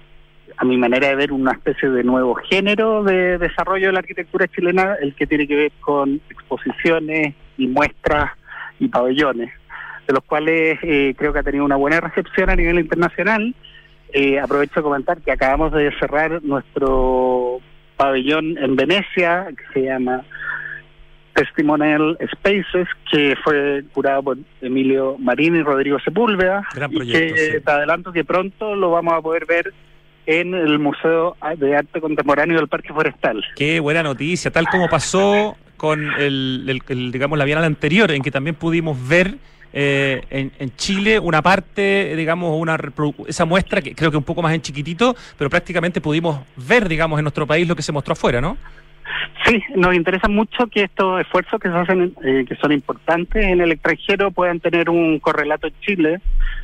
a mi manera de ver, una especie de nuevo género de desarrollo de la arquitectura chilena, el que tiene que ver con exposiciones y muestras y pabellones, de los cuales eh, creo que ha tenido una buena recepción a nivel internacional. Eh, aprovecho de comentar que acabamos de cerrar nuestro pabellón en Venecia, que se llama Testimonial Spaces, que fue curado por Emilio Marín y Rodrigo Sepúlveda. Gran y proyecto, que sí. te adelanto que pronto lo vamos a poder ver en el Museo de Arte Contemporáneo del Parque Forestal. Qué buena noticia, tal como pasó con el, el- el, digamos, la Bienal anterior, en que también pudimos ver eh, en, en Chile una parte, digamos, una reprodu- esa muestra que creo que un poco más en chiquitito, pero prácticamente pudimos ver, digamos, en nuestro país lo que se mostró afuera, ¿no? Sí, nos interesa mucho que estos esfuerzos que se hacen, eh, que son importantes en el extranjero, puedan tener un correlato en Chile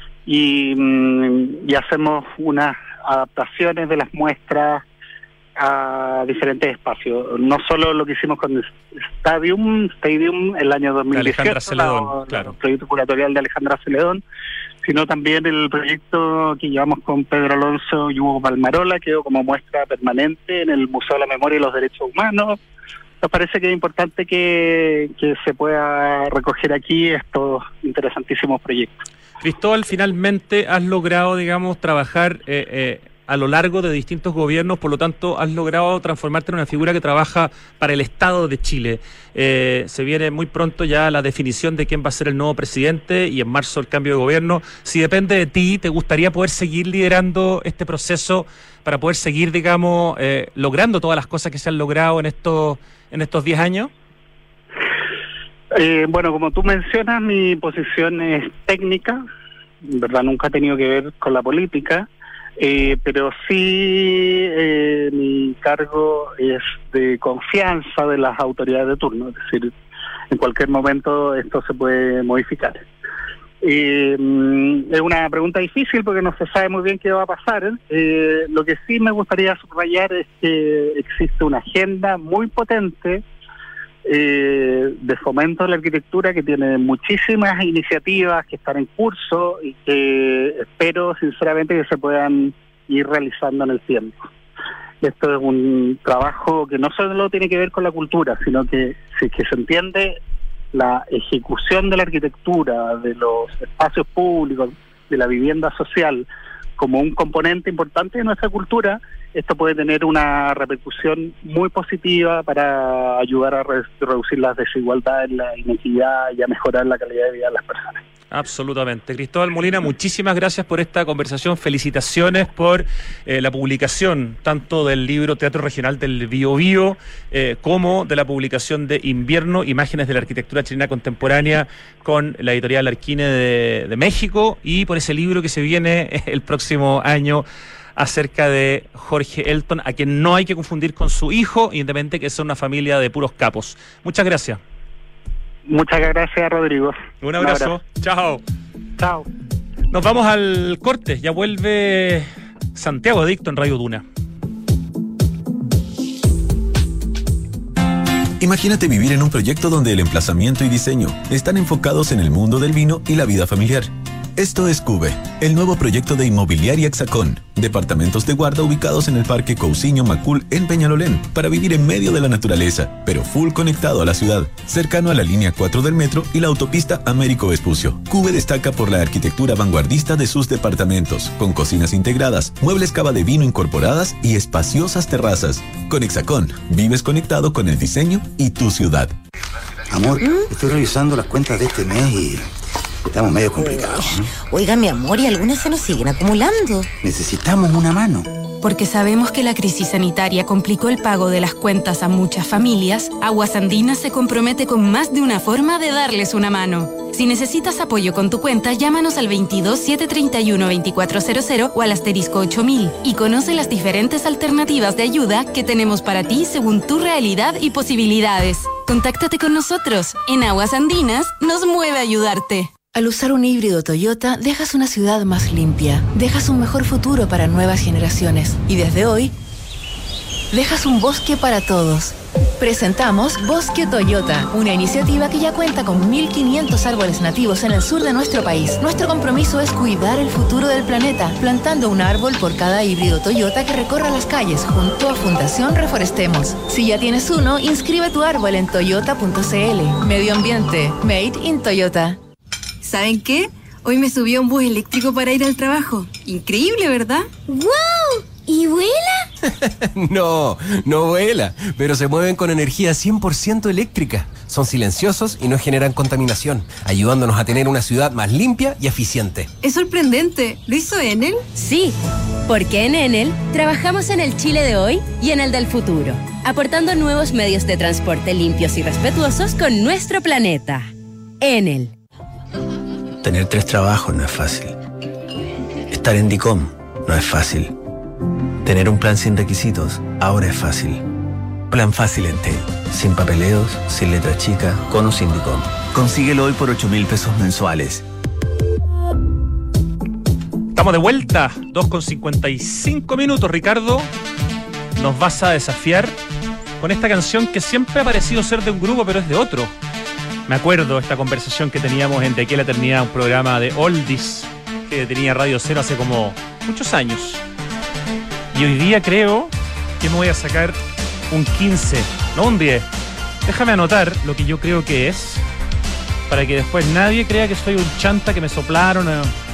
y, mm, y hacemos unas adaptaciones de las muestras a diferentes espacios. No solo lo que hicimos con Stadium, Stadium el año dos mil dieciocho, Alejandra Celedón, la- la- claro. el proyecto curatorial de Alejandra Celedón, sino también el proyecto que llevamos con Pedro Alonso y Hugo Palmarola, quedó como muestra permanente en el Museo de la Memoria y los Derechos Humanos. nos parece que es importante que, que se pueda recoger aquí estos interesantísimos proyectos. Cristóbal, finalmente has logrado, digamos, trabajar eh, eh, a lo largo de distintos gobiernos, por lo tanto has logrado transformarte en una figura que trabaja para el Estado de Chile. Eh, se viene muy pronto ya la definición de quién va a ser el nuevo presidente y en marzo el cambio de gobierno. Si depende de ti, ¿te gustaría poder seguir liderando este proceso para poder seguir, digamos, eh, logrando todas las cosas que se han logrado en estos en estos diez años? Eh, bueno, como tú mencionas, mi posición es técnica, en verdad nunca ha tenido que ver con la política, eh, pero sí eh, mi cargo es de confianza de las autoridades de turno, es decir, en cualquier momento esto se puede modificar. Eh, es una pregunta difícil porque no se sabe muy bien qué va a pasar. Eh, lo que sí me gustaría subrayar es que existe una agenda muy potente Eh, de fomento de la arquitectura que tiene muchísimas iniciativas que están en curso y que espero sinceramente que se puedan ir realizando en el tiempo. Esto es un trabajo que no solo tiene que ver con la cultura, sino que si es que se entiende la ejecución de la arquitectura, de los espacios públicos, de la vivienda social como un componente importante de nuestra cultura, esto puede tener una repercusión muy positiva para ayudar a re- reducir las desigualdades, la inequidad y a mejorar la calidad de vida de las personas. Absolutamente. Cristóbal Molina, muchísimas gracias por esta conversación. Felicitaciones por eh, la publicación tanto del libro Teatro Regional del Bío Bío eh, como de la publicación de Invierno, Imágenes de la Arquitectura Chilena Contemporánea con la editorial Arquine de, de México, y por ese libro que se viene el próximo año acerca de Jorge Elton, a quien no hay que confundir con su hijo, independientemente que son una familia de puros capos. Muchas gracias. Muchas gracias, Rodrigo. Un abrazo. Un abrazo. Chao. Chao. Nos vamos al corte. Ya vuelve Santiago Adicto en Radio Duna. Imagínate vivir en un proyecto donde el emplazamiento y diseño están enfocados en el mundo del vino y la vida familiar. Esto es Cube, el nuevo proyecto de Inmobiliaria Hexacón. Departamentos de guarda ubicados en el Parque Cousiño Macul en Peñalolén, para vivir en medio de la naturaleza, pero full conectado a la ciudad, cercano a la línea cuatro del metro y la autopista Américo Vespucio. Cube destaca por la arquitectura vanguardista de sus departamentos, con cocinas integradas, muebles cava de vino incorporadas y espaciosas terrazas. Con Hexacón, vives conectado con el diseño y tu ciudad. Amor, ¿Mm? estoy revisando las cuentas de este mes y estamos medio complicados, ¿no? Oiga, mi amor, y algunas se nos siguen acumulando. Necesitamos una mano. Porque sabemos que la crisis sanitaria complicó el pago de las cuentas a muchas familias, Aguas Andinas se compromete con más de una forma de darles una mano. Si necesitas apoyo con tu cuenta, llámanos al veintidós, setecientos treinta y uno, veinticuatro cero cero o al asterisco ocho mil y conoce las diferentes alternativas de ayuda que tenemos para ti según tu realidad y posibilidades. Contáctate con nosotros. En Aguas Andinas nos mueve a ayudarte. Al usar un híbrido Toyota, dejas una ciudad más limpia, dejas un mejor futuro para nuevas generaciones y desde hoy, dejas un bosque para todos. Presentamos Bosque Toyota, una iniciativa que ya cuenta con mil quinientos árboles nativos en el sur de nuestro país. Nuestro compromiso es cuidar el futuro del planeta, plantando un árbol por cada híbrido Toyota que recorra las calles junto a Fundación Reforestemos. Si ya tienes uno, inscribe tu árbol en toyota punto c l. Medio ambiente, made in Toyota. ¿Saben qué? Hoy me subí a un bus eléctrico para ir al trabajo. Increíble, ¿verdad? ¡Guau! ¿Y vuela? No, no vuela, pero se mueven con energía cien por ciento eléctrica. Son silenciosos y no generan contaminación, ayudándonos a tener una ciudad más limpia y eficiente. Es sorprendente. ¿Lo hizo Enel? Sí, porque en Enel trabajamos en el Chile de hoy y en el del futuro, aportando nuevos medios de transporte limpios y respetuosos con nuestro planeta. Enel. Tener tres trabajos no es fácil. Estar en DICOM no es fácil. Tener un plan sin requisitos ahora es fácil. Plan fácil Entel. Sin papeleos, sin letra chica, con o sin DICOM. Consíguelo hoy por ocho mil pesos mensuales. Estamos de vuelta, dos con cincuenta y cinco minutos. Ricardo, nos vas a desafiar con esta canción que siempre ha parecido ser de un grupo, pero es de otro. Me acuerdo esta conversación que teníamos en De aquí a la eternidad, un programa de Oldies que tenía Radio Cero hace como muchos años. Y hoy día creo que me voy a sacar un quince, no un diez, Déjame anotar lo que yo creo que es, para que después nadie crea que soy un chanta que me soplaron.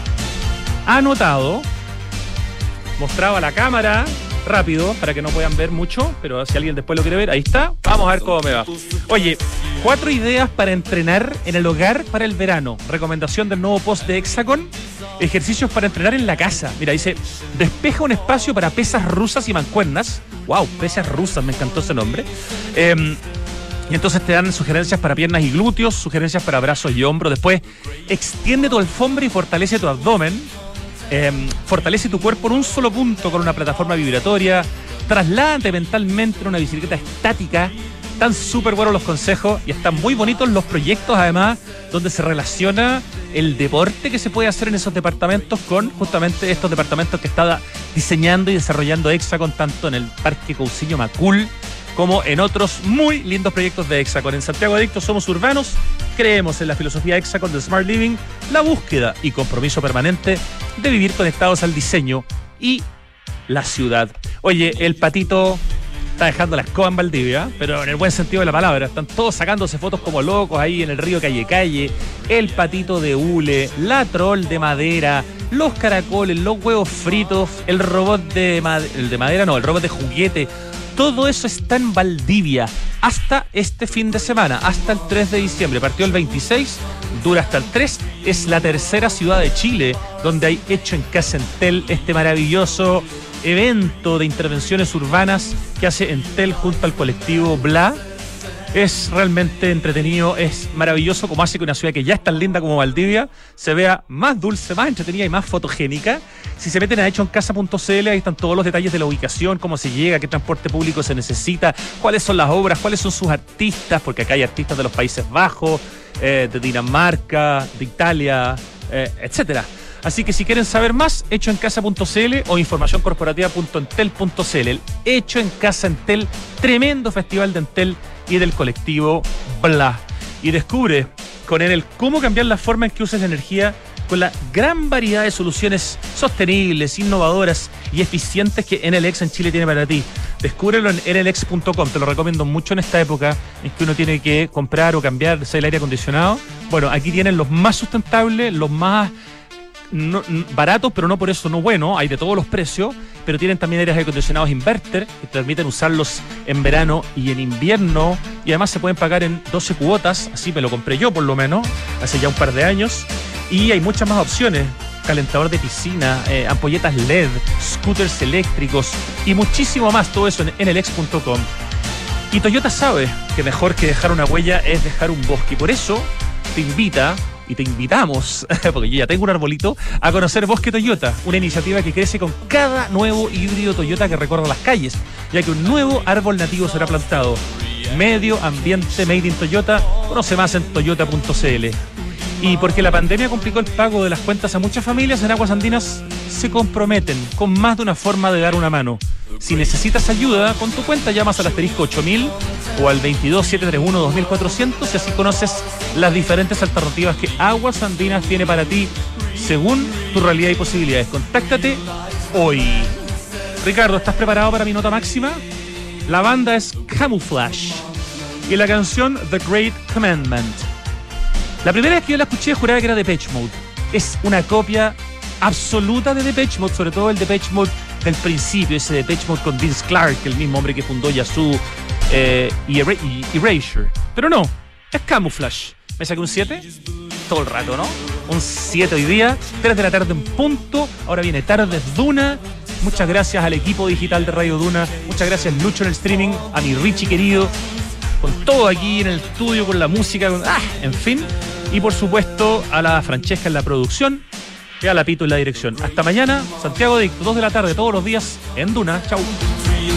Anotado, mostraba a la cámara rápido para que no puedan ver mucho, pero si alguien después lo quiere ver, ahí está. Vamos a ver cómo me va. Oye, cuatro ideas para entrenar en el hogar para el verano. Recomendación del nuevo post de Hexacon. Ejercicios para entrenar en la casa. Mira, dice, despeja un espacio para pesas rusas y mancuernas. Wow, pesas rusas, me encantó ese nombre. Eh, y entonces te dan sugerencias para piernas y glúteos, sugerencias para brazos y hombros. Después, extiende tu alfombra y fortalece tu abdomen. Eh, fortalece tu cuerpo en un solo punto con una plataforma vibratoria. Trasládate mentalmente en una bicicleta estática. Están súper buenos los consejos y están muy bonitos los proyectos, además, donde se relaciona el deporte que se puede hacer en esos departamentos con justamente estos departamentos que está diseñando y desarrollando Hexacon, tanto en el Parque Cousiño Macul como en otros muy lindos proyectos de Hexacon. En Santiago Adictos somos urbanos, creemos en la filosofía Hexacon de Smart Living, la búsqueda y compromiso permanente de vivir conectados al diseño y la ciudad. Oye, el patito está dejando la escoba en Valdivia, pero en el buen sentido de la palabra. Están todos sacándose fotos como locos ahí en el río Calle Calle. El patito de hule, la troll de madera, los caracoles, los huevos fritos, el robot de madera, el de madera no, el robot de juguete. Todo eso está en Valdivia hasta este fin de semana, hasta el tres de diciembre. Partió el veintiséis, dura hasta el tres. Es la tercera ciudad de Chile donde hay Hecho en Casa Entel, este maravilloso evento de intervenciones urbanas que hace Entel junto al colectivo Bla. Es realmente entretenido, es maravilloso como hace que una ciudad que ya es tan linda como Valdivia se vea más dulce, más entretenida y más fotogénica. Si se meten a hecho en casa punto c l, ahí están todos los detalles de la ubicación, cómo se llega, qué transporte público se necesita, cuáles son las obras, cuáles son sus artistas, porque acá hay artistas de los Países Bajos, eh, de Dinamarca, de Italia, eh, etcétera. Así que si quieren saber más, hecho en casa punto c l o información corporativa punto entel punto c l. El Hecho en Casa Entel, tremendo festival de Entel y del colectivo Bla. Y descubre con él el cómo cambiar la forma en que uses la energía con la gran variedad de soluciones sostenibles, innovadoras y eficientes que Enel-X en Chile tiene para ti. Descúbrelo en enel x punto com, te lo recomiendo mucho en esta época en que uno tiene que comprar o cambiar el aire acondicionado. Bueno, aquí tienen los más sustentables, los más No, baratos, pero no por eso no bueno, hay de todos los precios, pero tienen también aires acondicionados inverter que te permiten usarlos en verano y en invierno, y además se pueden pagar en doce cuotas, así me lo compré yo por lo menos, hace ya un par de años, y hay muchas más opciones, calentador de piscina, eh, ampolletas L E D, scooters eléctricos y muchísimo más, todo eso en enel x punto com. Y Toyota sabe que mejor que dejar una huella es dejar un bosque, y por eso te invita y te invitamos, porque yo ya tengo un arbolito, a conocer Bosque Toyota, una iniciativa que crece con cada nuevo híbrido Toyota que recorre las calles, ya que un nuevo árbol nativo será plantado. Medio ambiente made in Toyota, conoce más en toyota punto c l. Y porque la pandemia complicó el pago de las cuentas a muchas familias, en Aguas Andinas se comprometen con más de una forma de dar una mano. Si necesitas ayuda con tu cuenta, llamas al asterisco ocho mil o al veintidós setecientos treinta y uno dos mil cuatrocientos y así conoces las diferentes alternativas que Aguas Andinas tiene para ti según tu realidad y posibilidades. Contáctate hoy. Ricardo, ¿estás preparado para mi nota máxima? La banda es Camouflage y la canción The Great Commandment. La primera vez que yo la escuché juraba que era Depeche Mode. Es una copia absoluta de Depeche Mode, sobre todo el Depeche Mode del principio, ese Depeche Mode con Vince Clarke, el mismo hombre que fundó Yazoo eh, y, Era- y Erasure. Pero no, es Camouflage. Me saqué un siete todo el rato, ¿no? Un siete hoy día, tres de la tarde en punto. Ahora viene Tardes Duna. Muchas gracias al equipo digital de Radio Duna. Muchas gracias, Lucho, en el streaming. A mi Richie querido. Con todo aquí en el estudio, con la música, con, ah, en fin. Y por supuesto a la Francesca en la producción y a la Pito en la dirección. Hasta mañana, Santiago Adicto, dos de la tarde todos los días en Duna. Chau.